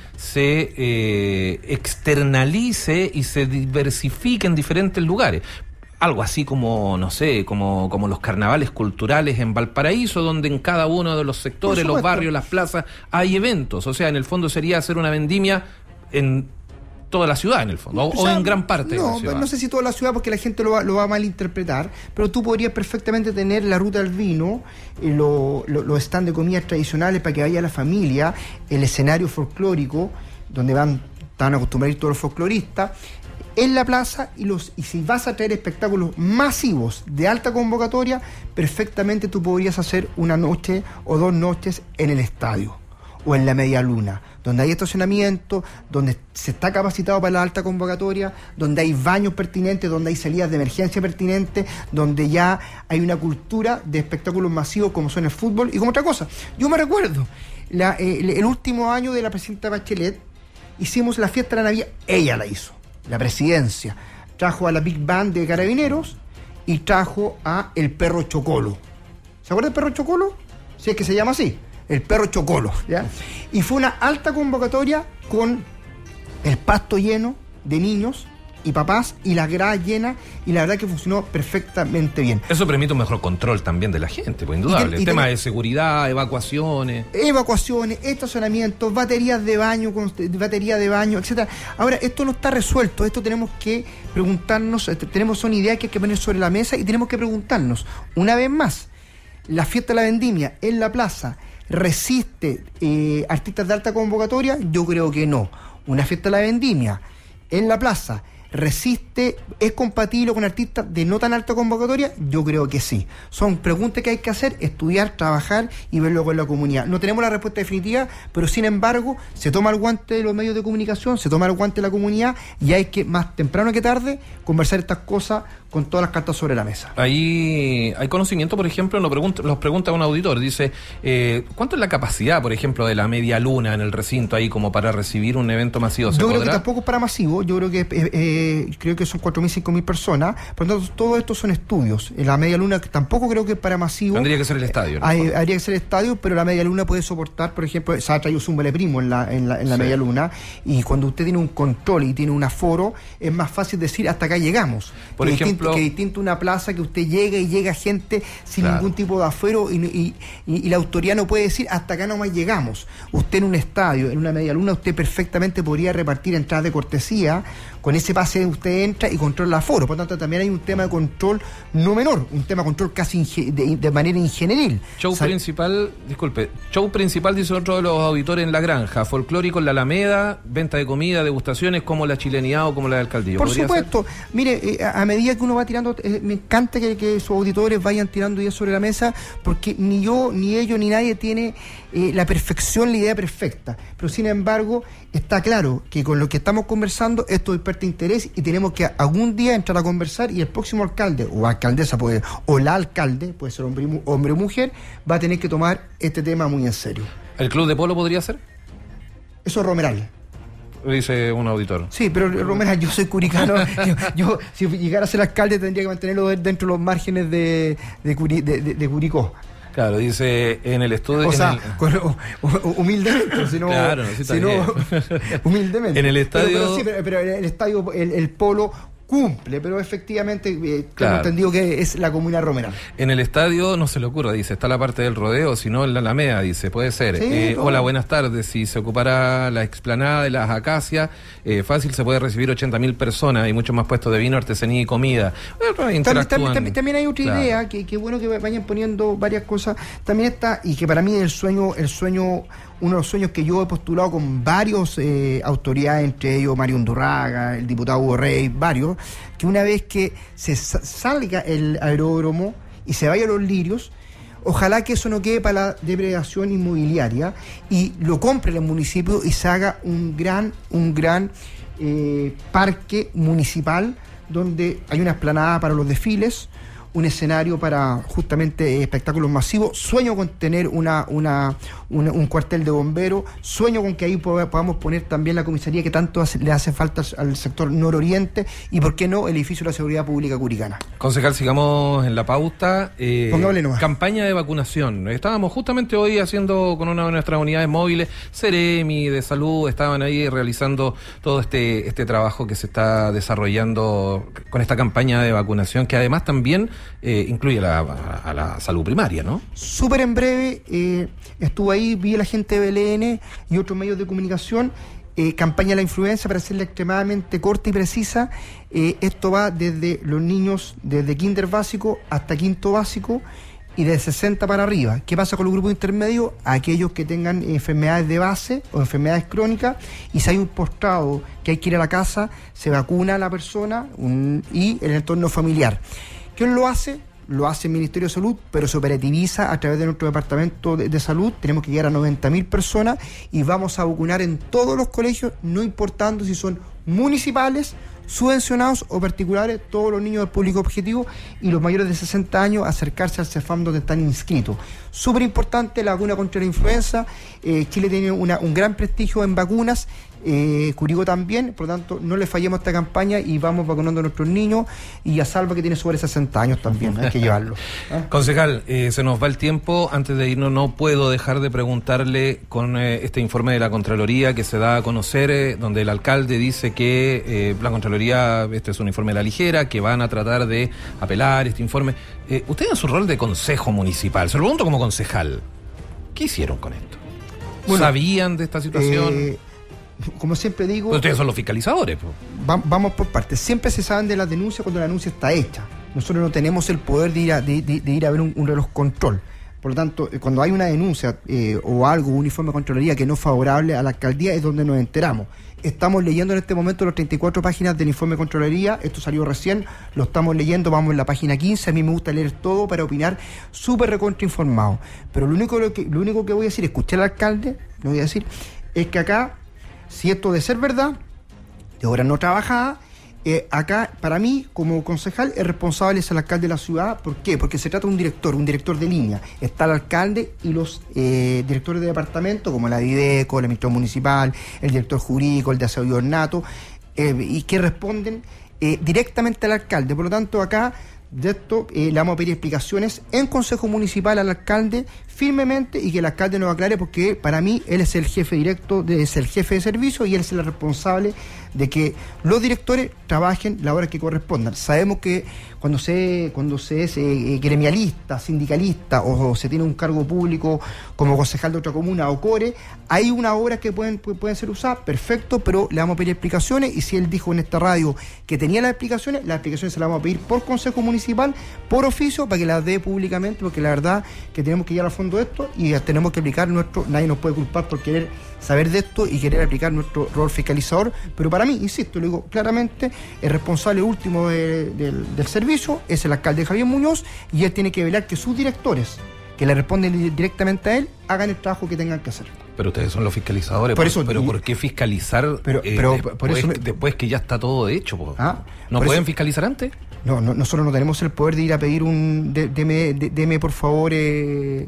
Speaker 2: se externalice y se diversifique en diferentes lugares. Algo así como, no sé, como los carnavales culturales en Valparaíso, donde en cada uno de los sectores, los barrios, las plazas, hay eventos. O sea, en el fondo sería hacer una vendimia en toda la ciudad, en el fondo, o en gran parte de la ciudad.
Speaker 12: No sé si toda la ciudad, porque la gente lo va a malinterpretar, pero tú podrías perfectamente tener la ruta del vino, los stands de comidas tradicionales para que vaya la familia, el escenario folclórico, donde están acostumbrados todos los folcloristas, en la plaza, y si vas a traer espectáculos masivos de alta convocatoria, perfectamente tú podrías hacer una noche o 2 noches en el estadio o en la media luna, donde hay estacionamiento, donde se está capacitado para la alta convocatoria, donde hay baños pertinentes, donde hay salidas de emergencia pertinentes, donde ya hay una cultura de espectáculos masivos como son el fútbol y como otra cosa. Yo me recuerdo el último año de la presidenta Bachelet, hicimos la fiesta de la Navidad, ella la hizo, la presidencia, trajo a la Big Band de Carabineros y trajo a el Perro Chocolo. ¿Se acuerda del Perro Chocolo? Si es que se llama así, el Perro Chocolo, ¿ya? Y fue una alta convocatoria con el pasto lleno de niños y papás y las gradas llenas, y la verdad que funcionó perfectamente bien.
Speaker 2: Eso permite un mejor control también de la gente, pues indudable. El tema de seguridad, evacuaciones,
Speaker 12: estacionamientos, baterías de baño, etcétera. Ahora, esto no está resuelto, esto tenemos que preguntarnos, son ideas que hay que poner sobre la mesa y tenemos que preguntarnos, una vez más, la fiesta de la vendimia en la plaza ¿resiste artistas de alta convocatoria? Yo creo que no. Una fiesta de la vendimia en la plaza ¿resiste, es compatible con artistas de no tan alta convocatoria? Yo creo que sí. Son preguntas que hay que hacer, estudiar, trabajar y verlo con la comunidad. No tenemos la respuesta definitiva, pero sin embargo se toma el guante de los medios de comunicación, se toma el guante de la comunidad y hay que, más temprano que tarde, conversar estas cosas con todas las cartas sobre la mesa.
Speaker 2: Ahí hay conocimiento, por ejemplo, nos pregunta un auditor, dice, ¿cuánto es la capacidad, por ejemplo, de la media luna en el recinto ahí como para recibir un evento masivo?
Speaker 12: Yo creo que tampoco es para masivo, yo creo que son 4.000, 5.000 personas, por lo tanto, todo esto son estudios. La media luna tampoco creo que es para masivo.
Speaker 2: Tendría que ser el estadio, ¿no?
Speaker 12: Habría que ser el estadio, pero la media luna puede soportar, por ejemplo, se ha traído Zúmbale Primo en la media luna, y cuando usted tiene un control y tiene un aforo, es más fácil decir hasta acá llegamos.
Speaker 2: Por ejemplo,
Speaker 12: que distinto una plaza que usted llega y llega gente sin ningún tipo de aforo y la autoridad no puede decir hasta acá nomás llegamos. Usted en un estadio, en una media luna, usted perfectamente podría repartir entradas de cortesía. Con ese pase usted entra y controla el aforo. Por lo tanto, también hay un tema de control no menor, un tema de control casi de manera ingenieril.
Speaker 2: Show principal, dice otro de los auditores, en La Granja, folclórico en la Alameda, venta de comida, degustaciones como la chilenidad o como la del Caldillo.
Speaker 12: Por supuesto. Mire, a medida que uno va tirando, me encanta que sus auditores vayan tirando ideas sobre la mesa, porque ni yo, ni ellos, ni nadie tiene la perfección, la idea perfecta. Pero sin embargo, está claro que con lo que estamos conversando, esto desperta interés y tenemos que algún día entrar a conversar, y el próximo alcalde o alcaldesa o la alcalde, puede ser hombre o mujer, va a tener que tomar este tema muy en serio.
Speaker 2: ¿El club de polo podría ser?
Speaker 12: Eso es Romeral.
Speaker 2: Dice un auditor.
Speaker 12: Sí, pero Romeral, yo soy curicano. yo si llegara a ser alcalde tendría que mantenerlo dentro de los márgenes de Curicó.
Speaker 2: Claro, dice en el estudio...
Speaker 12: O sea, humildemente, si no...
Speaker 2: Claro, sí,
Speaker 12: humildemente.
Speaker 2: En el estadio...
Speaker 12: Pero el estadio, el polo cumple, pero efectivamente tengo entendido que es la comuna Romeral.
Speaker 2: En el estadio no se le ocurra, dice, está la parte del rodeo, sino en la Alameda, dice, puede ser.
Speaker 12: Sí,
Speaker 2: hola, buenas tardes, si se ocupará la explanada de las acacias, fácil se puede recibir 80.000 personas y muchos más puestos de vino, artesanía y comida.
Speaker 12: También hay otra idea, que bueno que vayan poniendo varias cosas. También está, y que para mí el sueño, uno de los sueños que yo he postulado con varios autoridades, entre ellos Mario Undurraga, el diputado Hugo Rey, varios, que una vez que se salga el aeródromo y se vaya a Los Lirios, ojalá que eso no quede para la depredación inmobiliaria y lo compre el municipio y se haga un gran parque municipal donde hay una explanada para los desfiles, un escenario para justamente espectáculos masivos. Sueño con tener un cuartel de bomberos, sueño con que ahí podamos poner también la comisaría que tanto le hace falta al sector nororiente, y por qué no el edificio de la Seguridad Pública Curicana.
Speaker 2: Concejal, sigamos en la pauta.
Speaker 12: Pongámosle nomás.
Speaker 2: Campaña de vacunación. Estábamos justamente hoy haciendo con una de nuestras unidades móviles, Ceremi de Salud, estaban ahí realizando todo este trabajo que se está desarrollando con esta campaña de vacunación, que además también incluye a la salud primaria, ¿no?
Speaker 12: Súper en breve, estuve ahí, vi a la gente de BLN y otros medios de comunicación, campaña de la influenza, para hacerla extremadamente corta y precisa. Esto va desde los niños, desde kinder básico hasta quinto básico, y de 60 para arriba. ¿Qué pasa con los grupos intermedios? Aquellos que tengan enfermedades de base o enfermedades crónicas, y si hay un postrado que hay que ir a la casa, se vacuna a la persona y el entorno familiar. ¿Quién lo hace? Lo hace el Ministerio de Salud, pero se operativiza a través de nuestro departamento de salud. Tenemos que llegar a 90.000 personas y vamos a vacunar en todos los colegios, no importando si son municipales, subvencionados o particulares, todos los niños del público objetivo, y los mayores de 60 años acercarse al CEFAM donde están inscritos. Súper importante la vacuna contra la influenza. Chile tiene un gran prestigio en vacunas. Curicó también, por lo tanto no le fallemos a esta campaña y vamos vacunando a nuestros niños, y a Salva, que tiene sobre 60 años también, hay que llevarlo.
Speaker 2: Concejal, se nos va el tiempo. Antes de irnos, no puedo dejar de preguntarle con este informe de la Contraloría que se da a conocer, donde el alcalde dice que la Contraloría, este es un informe a la ligera, que van a tratar de apelar este informe. Usted en su rol de consejo municipal, se lo pregunto como concejal, ¿qué hicieron con esto? Bueno, ¿sabían de esta situación?
Speaker 12: Como siempre digo...
Speaker 2: Pero ustedes son los fiscalizadores.
Speaker 12: Vamos por partes. Siempre se saben de las denuncias cuando la denuncia está hecha. Nosotros no tenemos el poder de ir a ver un reloj control. Por lo tanto, cuando hay una denuncia o algo, un informe de Contraloría que no es favorable a la alcaldía, es donde nos enteramos. Estamos leyendo en este momento las 34 páginas del informe de Contraloría. Esto salió recién, lo estamos leyendo, vamos en la página 15. A mí me gusta leer todo para opinar súper recontra informado. Pero lo único que voy a decir, escuché al alcalde, lo voy a decir, es que acá, si esto de ser verdad, de horas no trabajadas, acá, para mí, como concejal, el responsable es el alcalde de la ciudad. ¿Por qué? Porque se trata de un director de línea. Está el alcalde y los directores de departamento, como la DIDECO, el administrador municipal, el director jurídico, el de aseo y ornato, y que responden directamente al alcalde. Por lo tanto, acá, de esto, le vamos a pedir explicaciones en Consejo Municipal al alcalde firmemente, y que el alcalde nos aclare, porque para mí él es el jefe directo, es el jefe de servicio, y él es el responsable de que los directores trabajen la hora que correspondan. Sabemos que cuando se es gremialista, sindicalista, o se tiene un cargo público como concejal de otra comuna o core, hay una hora que pueden ser usadas, perfecto, pero le vamos a pedir explicaciones, y si él dijo en esta radio que tenía las explicaciones se las vamos a pedir por Consejo Municipal, por oficio, para que las dé públicamente, porque la verdad que tenemos que llegar al fondo de esto, y tenemos que aplicar nadie nos puede culpar por querer saber de esto y querer aplicar nuestro rol fiscalizador. Pero para mí, insisto, lo digo claramente, el responsable último del servicio es el alcalde Javier Muñoz, y él tiene que velar que sus directores, que le responden directamente a él, hagan el trabajo que tengan que hacer.
Speaker 2: Pero ustedes son los fiscalizadores.
Speaker 12: Por eso,
Speaker 2: ¿Por qué fiscalizar después que ya está todo hecho? ¿No pueden fiscalizar antes?
Speaker 12: No, nosotros no tenemos el poder de ir a pedir deme por favor de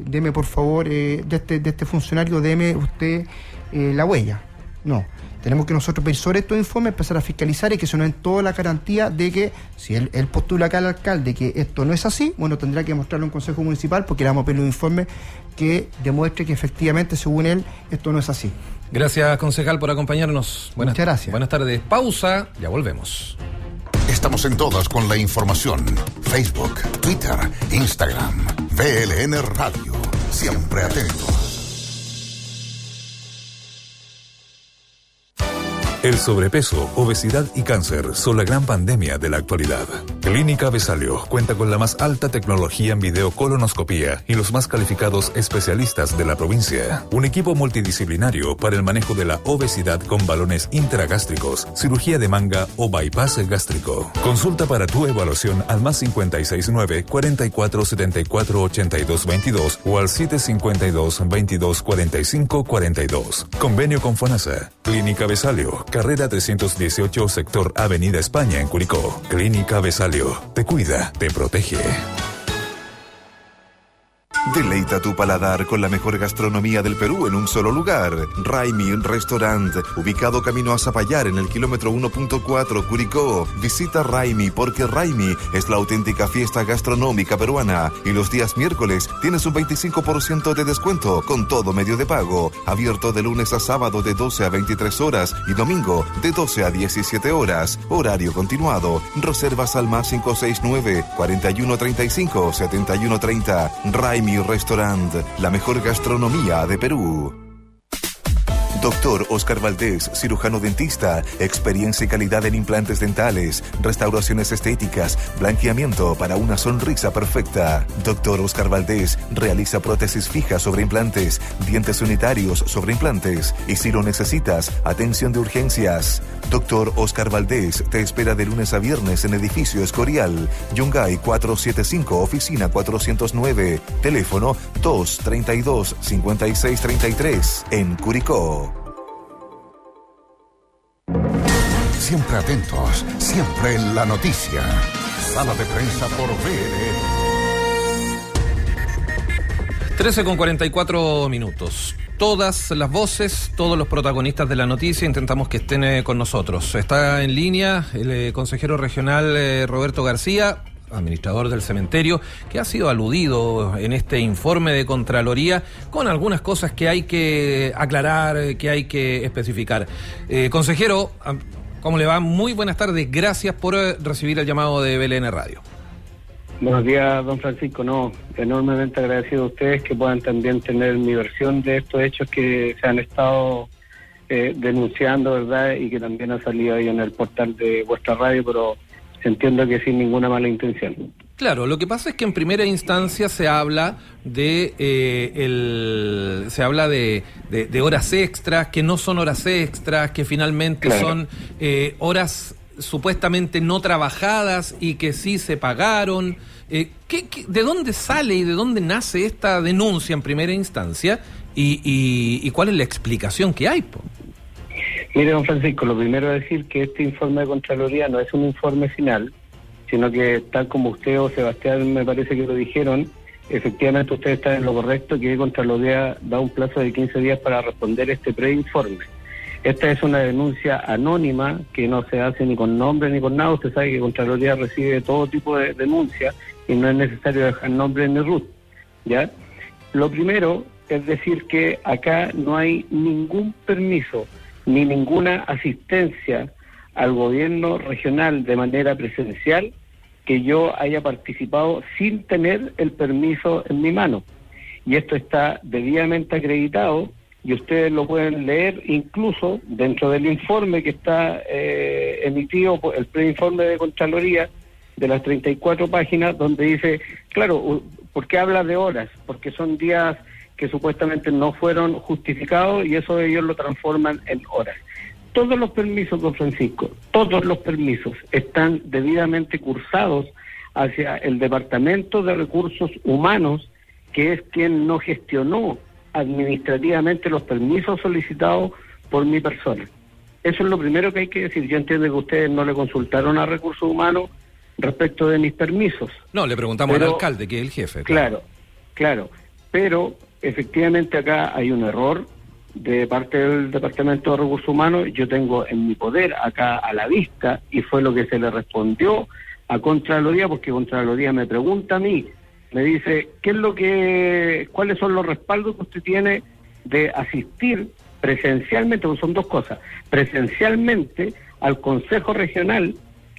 Speaker 12: este funcionario, deme usted la huella. No, tenemos que nosotros pedir sobre estos informes, empezar a fiscalizar, y que se nos den toda la garantía de que si él postula acá al alcalde que esto no es así, bueno, tendrá que mostrarlo en Consejo Municipal, porque le vamos a pedir un informe que demuestre que efectivamente, según él, esto no es así.
Speaker 2: Gracias, concejal, por acompañarnos.
Speaker 12: Muchas gracias.
Speaker 2: Buenas tardes. Pausa, ya volvemos.
Speaker 1: Estamos en todas con la información. Facebook, Twitter, Instagram, VLN Radio. Siempre atentos.
Speaker 7: El sobrepeso, obesidad y cáncer son la gran pandemia de la actualidad. Clínica Besalio cuenta con la más alta tecnología en videocolonoscopía y los más calificados especialistas de la provincia. Un equipo multidisciplinario para el manejo de la obesidad con balones intragástricos, cirugía de manga o bypass gástrico. Consulta para tu evaluación al +569 44 74 82 22 o al 752 22 45 42. Convenio con FONASA. Clínica Besalio, carrera 318, sector Avenida España en Curicó. Clínica Besalio, te cuida, te protege.
Speaker 6: Deleita tu paladar con la mejor gastronomía del Perú en un solo lugar. Raimi Restaurant, ubicado camino a Zapallar en el kilómetro 1.4 Curicó. Visita Raimi porque Raimi es la auténtica fiesta gastronómica peruana. Y los días miércoles tienes un 25% de descuento con todo medio de pago. Abierto de lunes a sábado de 12 a 23 horas y domingo de 12 a 17 horas. Horario continuado. Reservas al +569 4135 7130. Raimi Restaurant, la mejor gastronomía de Perú. Doctor Oscar Valdés, cirujano dentista, experiencia y calidad en implantes dentales, restauraciones estéticas, blanqueamiento para una sonrisa perfecta. Doctor Oscar Valdés realiza prótesis fijas sobre implantes, dientes unitarios sobre implantes y si lo necesitas, atención de urgencias. Doctor Oscar Valdés te espera de lunes a viernes en Edificio Escorial, Yungay 475, oficina 409, teléfono 232-5633, en Curicó.
Speaker 1: Siempre atentos, siempre en la noticia. Sala de prensa por VLN.
Speaker 2: 13:44. todas las voces, todos los protagonistas de la noticia, intentamos que estén con nosotros. Está en línea el consejero regional Roberto García, administrador del cementerio, que ha sido aludido en este informe de Contraloría con algunas cosas que hay que aclarar, que hay que especificar. Consejero, ¿cómo le va? Muy buenas tardes, gracias por recibir el llamado de BLN Radio.
Speaker 13: Buenos días, don Francisco. No, enormemente agradecido a ustedes que puedan también tener mi versión de estos hechos que se han estado denunciando, ¿verdad? Y que también ha salido ahí en el portal de vuestra radio, pero entiendo que sin ninguna mala intención.
Speaker 2: Claro, lo que pasa es que en primera instancia se habla de horas extras, que no son horas extras, que finalmente son horas supuestamente no trabajadas y que sí se pagaron. ¿De dónde sale y de dónde nace esta denuncia en primera instancia? ¿Y cuál es la explicación que hay?
Speaker 13: Mire, don Francisco, lo primero es decir que este informe de Contraloría no es un informe final, sino que tal como usted o Sebastián me parece que lo dijeron, efectivamente usted está en lo correcto, que Contraloría da un plazo de 15 días para responder este preinforme. Esta es una denuncia anónima que no se hace ni con nombre ni con nada. Usted sabe que Contraloría recibe todo tipo de denuncias y no es necesario dejar nombre ni RUT, ¿ya? Lo primero es decir que acá no hay ningún permiso ni ninguna asistencia al gobierno regional de manera presencial que yo haya participado sin tener el permiso en mi mano. Y esto está debidamente acreditado y ustedes lo pueden leer incluso dentro del informe que está emitido, el preinforme de Contraloría de las 34 páginas, donde dice, claro, ¿por qué habla de horas? Porque son días que supuestamente no fueron justificados y eso ellos lo transforman en horas. Todos los permisos, don Francisco, todos los permisos están debidamente cursados hacia el Departamento de Recursos Humanos, que es quien no gestionó administrativamente los permisos solicitados por mi persona. Eso es lo primero que hay que decir. Yo entiendo que ustedes no le consultaron a Recursos Humanos respecto de mis permisos.
Speaker 2: No, le preguntamos al alcalde, que es el jefe.
Speaker 13: Claro, pero efectivamente acá hay un error de parte del Departamento de Recursos Humanos. Yo tengo en mi poder acá a la vista, y fue lo que se le respondió a Contraloría, porque Contraloría me pregunta a mí, me dice, ¿cuáles son los respaldos que usted tiene de asistir presencialmente? Pues son dos cosas, presencialmente al Consejo Regional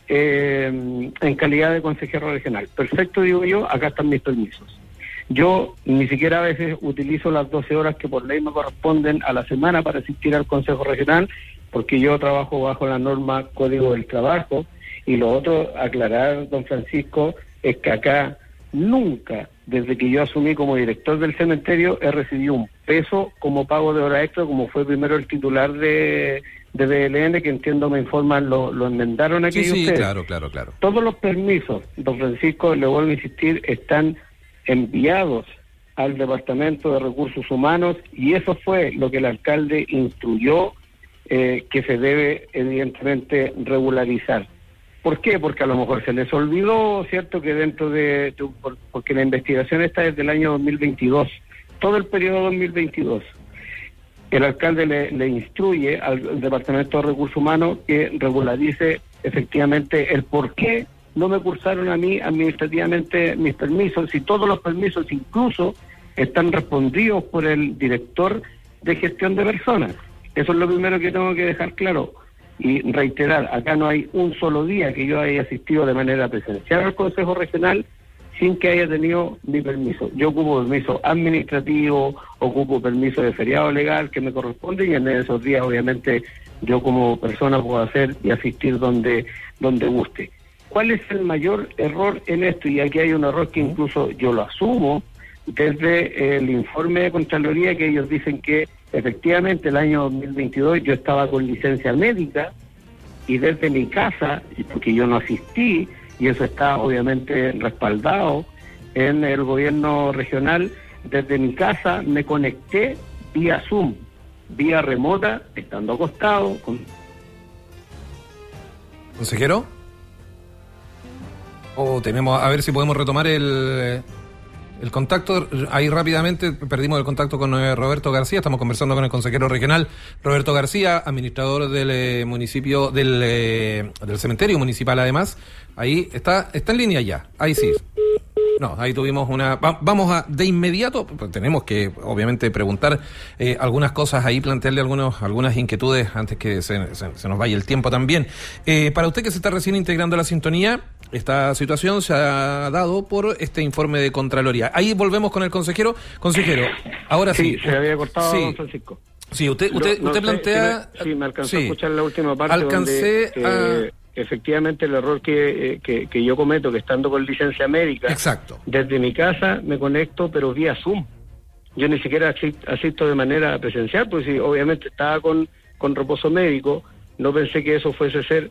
Speaker 13: en calidad de consejero regional. Perfecto, digo yo, acá están mis permisos. Yo ni siquiera a veces utilizo las 12 horas que por ley me corresponden a la semana para asistir al Consejo Regional, porque yo trabajo bajo la norma Código del Trabajo. Y lo otro, aclarar, don Francisco, es que acá nunca, desde que yo asumí como director del cementerio, he recibido un peso como pago de hora extra, como fue primero el titular de BLN, que entiendo me informan, lo enmendaron aquí.
Speaker 2: Sí,
Speaker 13: ustedes.
Speaker 2: Claro.
Speaker 13: Todos los permisos, don Francisco, le vuelvo a insistir, están enviados al Departamento de Recursos Humanos, y eso fue lo que el alcalde instruyó que se debe evidentemente regularizar. ¿Por qué? Porque a lo mejor se les olvidó, ¿cierto?, que dentro porque la investigación está desde el año 2022, todo el periodo 2022. El alcalde le instruye al Departamento de Recursos Humanos que regularice efectivamente el por qué no me cursaron a mí administrativamente mis permisos, si todos los permisos incluso están respondidos por el director de gestión de personas. Eso es lo primero que tengo que dejar claro. Y reiterar, acá no hay un solo día que yo haya asistido de manera presencial al Consejo Regional sin que haya tenido mi permiso. Yo ocupo permiso administrativo, ocupo permiso de feriado legal que me corresponde, y en esos días obviamente yo como persona puedo hacer y asistir donde guste. ¿Cuál es el mayor error en esto? Y aquí hay un error que incluso yo lo asumo desde el informe de Contraloría, que ellos dicen que efectivamente el año 2022 yo estaba con licencia médica y desde mi casa, porque yo no asistí, y eso está obviamente respaldado en el gobierno regional, desde mi casa me conecté vía Zoom, vía remota, estando acostado.
Speaker 2: ¿Consejero? Tenemos, a ver si podemos retomar el el contacto, ahí rápidamente perdimos el contacto con Roberto García. Estamos conversando con el consejero regional Roberto García, administrador del municipio, del cementerio municipal además. Ahí está en línea ya, ahí sí. No, ahí tuvimos vamos a, de inmediato, pues tenemos que obviamente preguntar algunas cosas ahí, plantearle algunas inquietudes antes que se nos vaya el tiempo también. Para usted que se está recién integrando a la sintonía, esta situación se ha dado por este informe de Contraloría. Ahí volvemos con el consejero. Consejero, ahora sí.
Speaker 13: Se había cortado, don Francisco.
Speaker 2: Sí, usted plantea...
Speaker 13: Sí, me alcanzó a escuchar la última parte donde... Efectivamente, el error que yo cometo, que estando con licencia médica,
Speaker 2: exacto,
Speaker 13: desde mi casa me conecto, pero vía Zoom. Yo ni siquiera asisto de manera presencial, pues sí, obviamente estaba con reposo médico. No pensé que eso fuese a hacer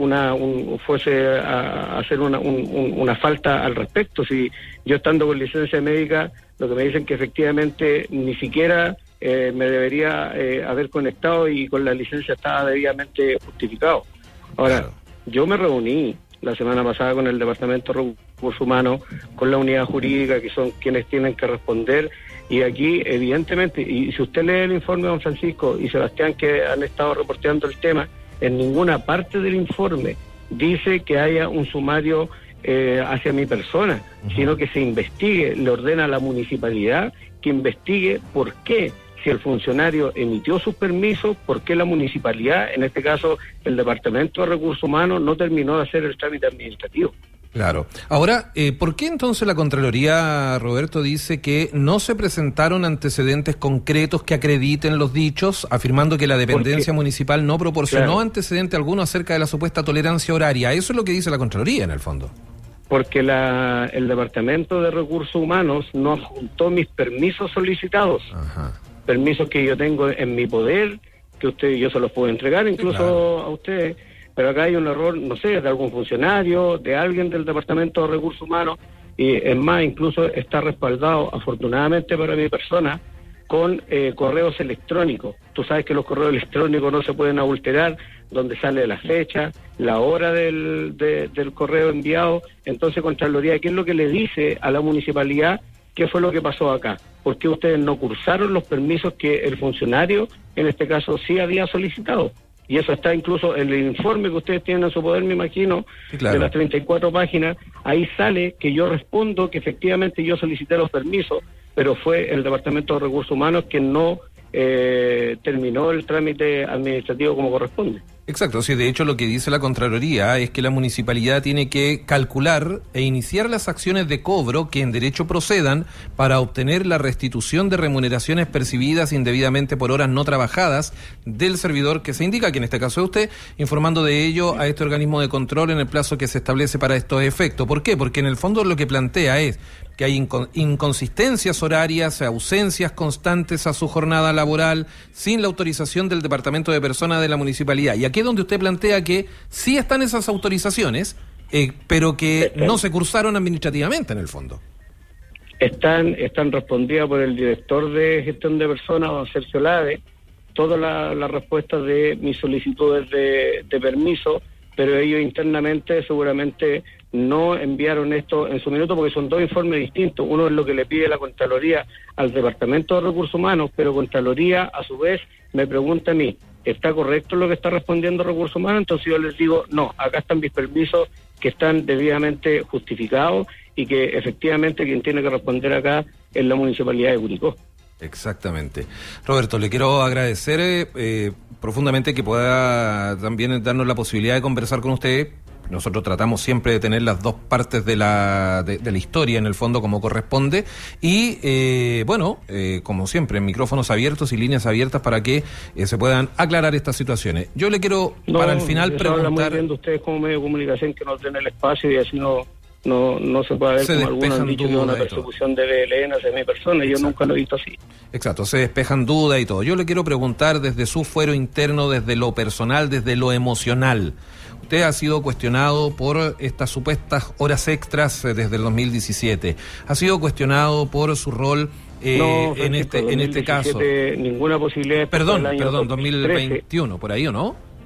Speaker 13: una falta al respecto. Si yo estando con licencia médica, lo que me dicen que efectivamente ni siquiera me debería haber conectado y con la licencia estaba debidamente justificado. Ahora, claro, yo me reuní la semana pasada con el Departamento de Recursos Humanos, con la unidad jurídica, que son quienes tienen que responder, y aquí, evidentemente, y si usted lee el informe de don Francisco y Sebastián, que han estado reporteando el tema, en ninguna parte del informe dice que haya un sumario hacia mi persona, sino que se investigue, le ordena a la municipalidad que investigue por qué, si el funcionario emitió sus permisos, por qué la municipalidad, en este caso el Departamento de Recursos Humanos, no terminó de hacer el trámite administrativo.
Speaker 2: Claro. Ahora, ¿por qué entonces la Contraloría, Roberto, dice que no se presentaron antecedentes concretos que acrediten los dichos, afirmando que la dependencia municipal no proporcionó antecedente alguno acerca de la supuesta tolerancia horaria? Eso es lo que dice la Contraloría, en el fondo.
Speaker 13: Porque el Departamento de Recursos Humanos no adjuntó mis permisos solicitados. Ajá. Permisos que yo tengo en mi poder, que yo se los puedo entregar incluso a ustedes, pero acá hay un error, no sé, de algún funcionario, de alguien del Departamento de Recursos Humanos, y es más, incluso está respaldado, afortunadamente para mi persona, con correos electrónicos. Tú sabes que los correos electrónicos no se pueden adulterar, donde sale la fecha, la hora del correo enviado. Entonces, Contraloría, ¿qué es lo que le dice a la municipalidad? ¿Qué fue lo que pasó acá? ¿Por qué ustedes no cursaron los permisos que el funcionario, en este caso, sí había solicitado? Y eso está incluso en el informe que ustedes tienen a su poder, me imagino, de las 34 páginas. Ahí sale que yo respondo que efectivamente yo solicité los permisos, pero fue el Departamento de Recursos Humanos que no terminó el trámite administrativo como corresponde.
Speaker 2: Exacto, sí, de hecho lo que dice la Contraloría es que la municipalidad tiene que calcular e iniciar las acciones de cobro que en derecho procedan para obtener la restitución de remuneraciones percibidas indebidamente por horas no trabajadas del servidor que se indica, que en este caso es usted, informando de ello a este organismo de control en el plazo que se establece para estos efectos. ¿Por qué? Porque en el fondo lo que plantea es que hay inconsistencias horarias, ausencias constantes a su jornada laboral, sin la autorización del Departamento de Personas de la municipalidad. Y aquí es donde usted plantea que sí están esas autorizaciones, pero que no se cursaron administrativamente en el fondo.
Speaker 13: Están respondidas por el director de gestión de personas, don Sergio Lade, todas las respuestas de mis solicitudes de permiso, pero ellos internamente seguramente no enviaron esto en su minuto porque son dos informes distintos. Uno es lo que le pide la Contraloría al Departamento de Recursos Humanos, pero Contraloría a su vez me pregunta a mí, ¿está correcto lo que está respondiendo Recursos Humanos? Entonces yo les digo, no, acá están mis permisos que están debidamente justificados y que efectivamente quien tiene que responder acá es la Municipalidad de Curicó.
Speaker 2: Exactamente. Roberto, le quiero agradecer profundamente que pueda también darnos la posibilidad de conversar con usted. Nosotros tratamos siempre de tener las dos partes de la historia en el fondo como corresponde y como siempre, micrófonos abiertos y líneas abiertas para que se puedan aclarar estas situaciones. Yo le quiero para el final preguntar...
Speaker 13: Habla muy bien de ustedes como medio de comunicación que nos den el espacio y así no se puede ver como algunos han dicho que es una persecución de BLN hacia mi persona. Yo nunca lo he visto así.
Speaker 2: Exacto, se despejan dudas y todo. Yo le quiero preguntar desde su fuero interno, desde lo personal, desde lo emocional. Usted ha sido cuestionado por estas supuestas horas extras desde el 2017. Ha sido cuestionado por su rol en este caso.
Speaker 13: Ninguna posibilidad.
Speaker 2: Perdón, 2021, por ahí, ¿o no?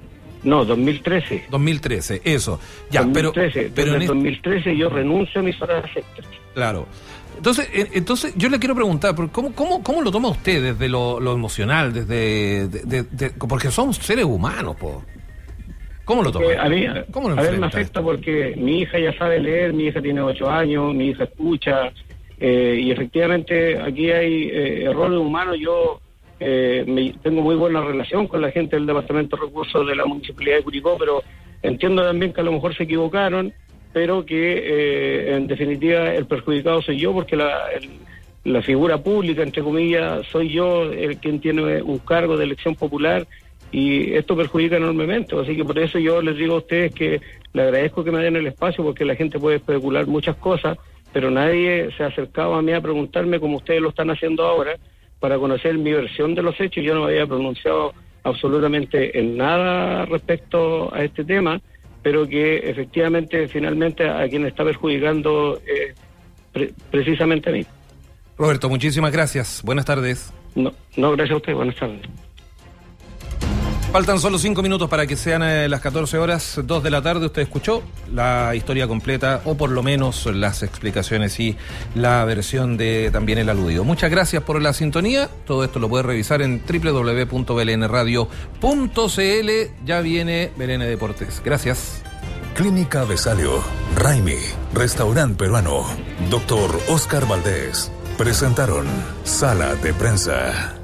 Speaker 13: No, 2013.
Speaker 2: 2013, eso. Ya,
Speaker 13: 2013.
Speaker 2: pero
Speaker 13: en
Speaker 2: en
Speaker 13: 2013 yo renuncio a mis horas extras.
Speaker 2: Claro. Entonces yo le quiero preguntar, ¿cómo lo toma usted desde lo emocional, porque somos seres humanos, po? ¿Cómo lo toma?
Speaker 13: A mí,
Speaker 2: ¿Cómo lo
Speaker 13: me
Speaker 2: enfrenta
Speaker 13: afecta
Speaker 2: esto?
Speaker 13: porque mi hija ya sabe leer, mi hija tiene 8 años, mi hija escucha, y efectivamente aquí hay errores humanos. Yo tengo muy buena relación con la gente del Departamento de Recursos de la Municipalidad de Curicó, pero entiendo también que a lo mejor se equivocaron, pero que en definitiva el perjudicado soy yo, porque la figura pública, entre comillas, soy yo el quien tiene un cargo de elección popular, y esto perjudica enormemente. Así que por eso yo les digo a ustedes que le agradezco que me den el espacio, porque la gente puede especular muchas cosas, pero nadie se ha acercado a mí a preguntarme, como ustedes lo están haciendo ahora, para conocer mi versión de los hechos. Yo no me había pronunciado absolutamente en nada respecto a este tema, pero que efectivamente, finalmente, a quien está perjudicando precisamente a mí.
Speaker 2: Roberto, muchísimas gracias. Buenas tardes.
Speaker 13: No, gracias a usted. Buenas tardes.
Speaker 2: Faltan solo 5 minutos para que sean las 14 horas, 2 de la tarde. Usted escuchó la historia completa, o por lo menos las explicaciones y la versión de también el aludido. Muchas gracias por la sintonía. Todo esto lo puede revisar en www.blnradio.cl. Ya viene Belén Deportes. Gracias.
Speaker 7: Clínica Besalio, Raimi, Restaurante Peruano, Dr. Oscar Valdés. Presentaron Sala de Prensa.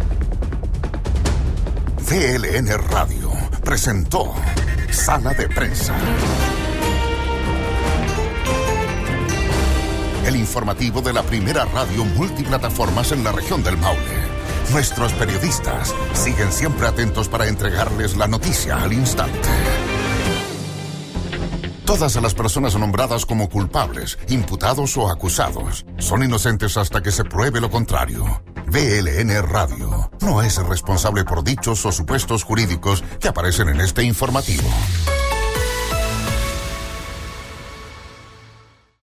Speaker 1: VLN Radio presentó Sala de Prensa. El informativo de la primera radio multiplataformas en la región del Maule. Nuestros periodistas siguen siempre atentos para entregarles la noticia al instante. Todas las personas nombradas como culpables, imputados o acusados son inocentes hasta que se pruebe lo contrario. VLN Radio no es responsable por dichos o supuestos jurídicos que aparecen en este informativo.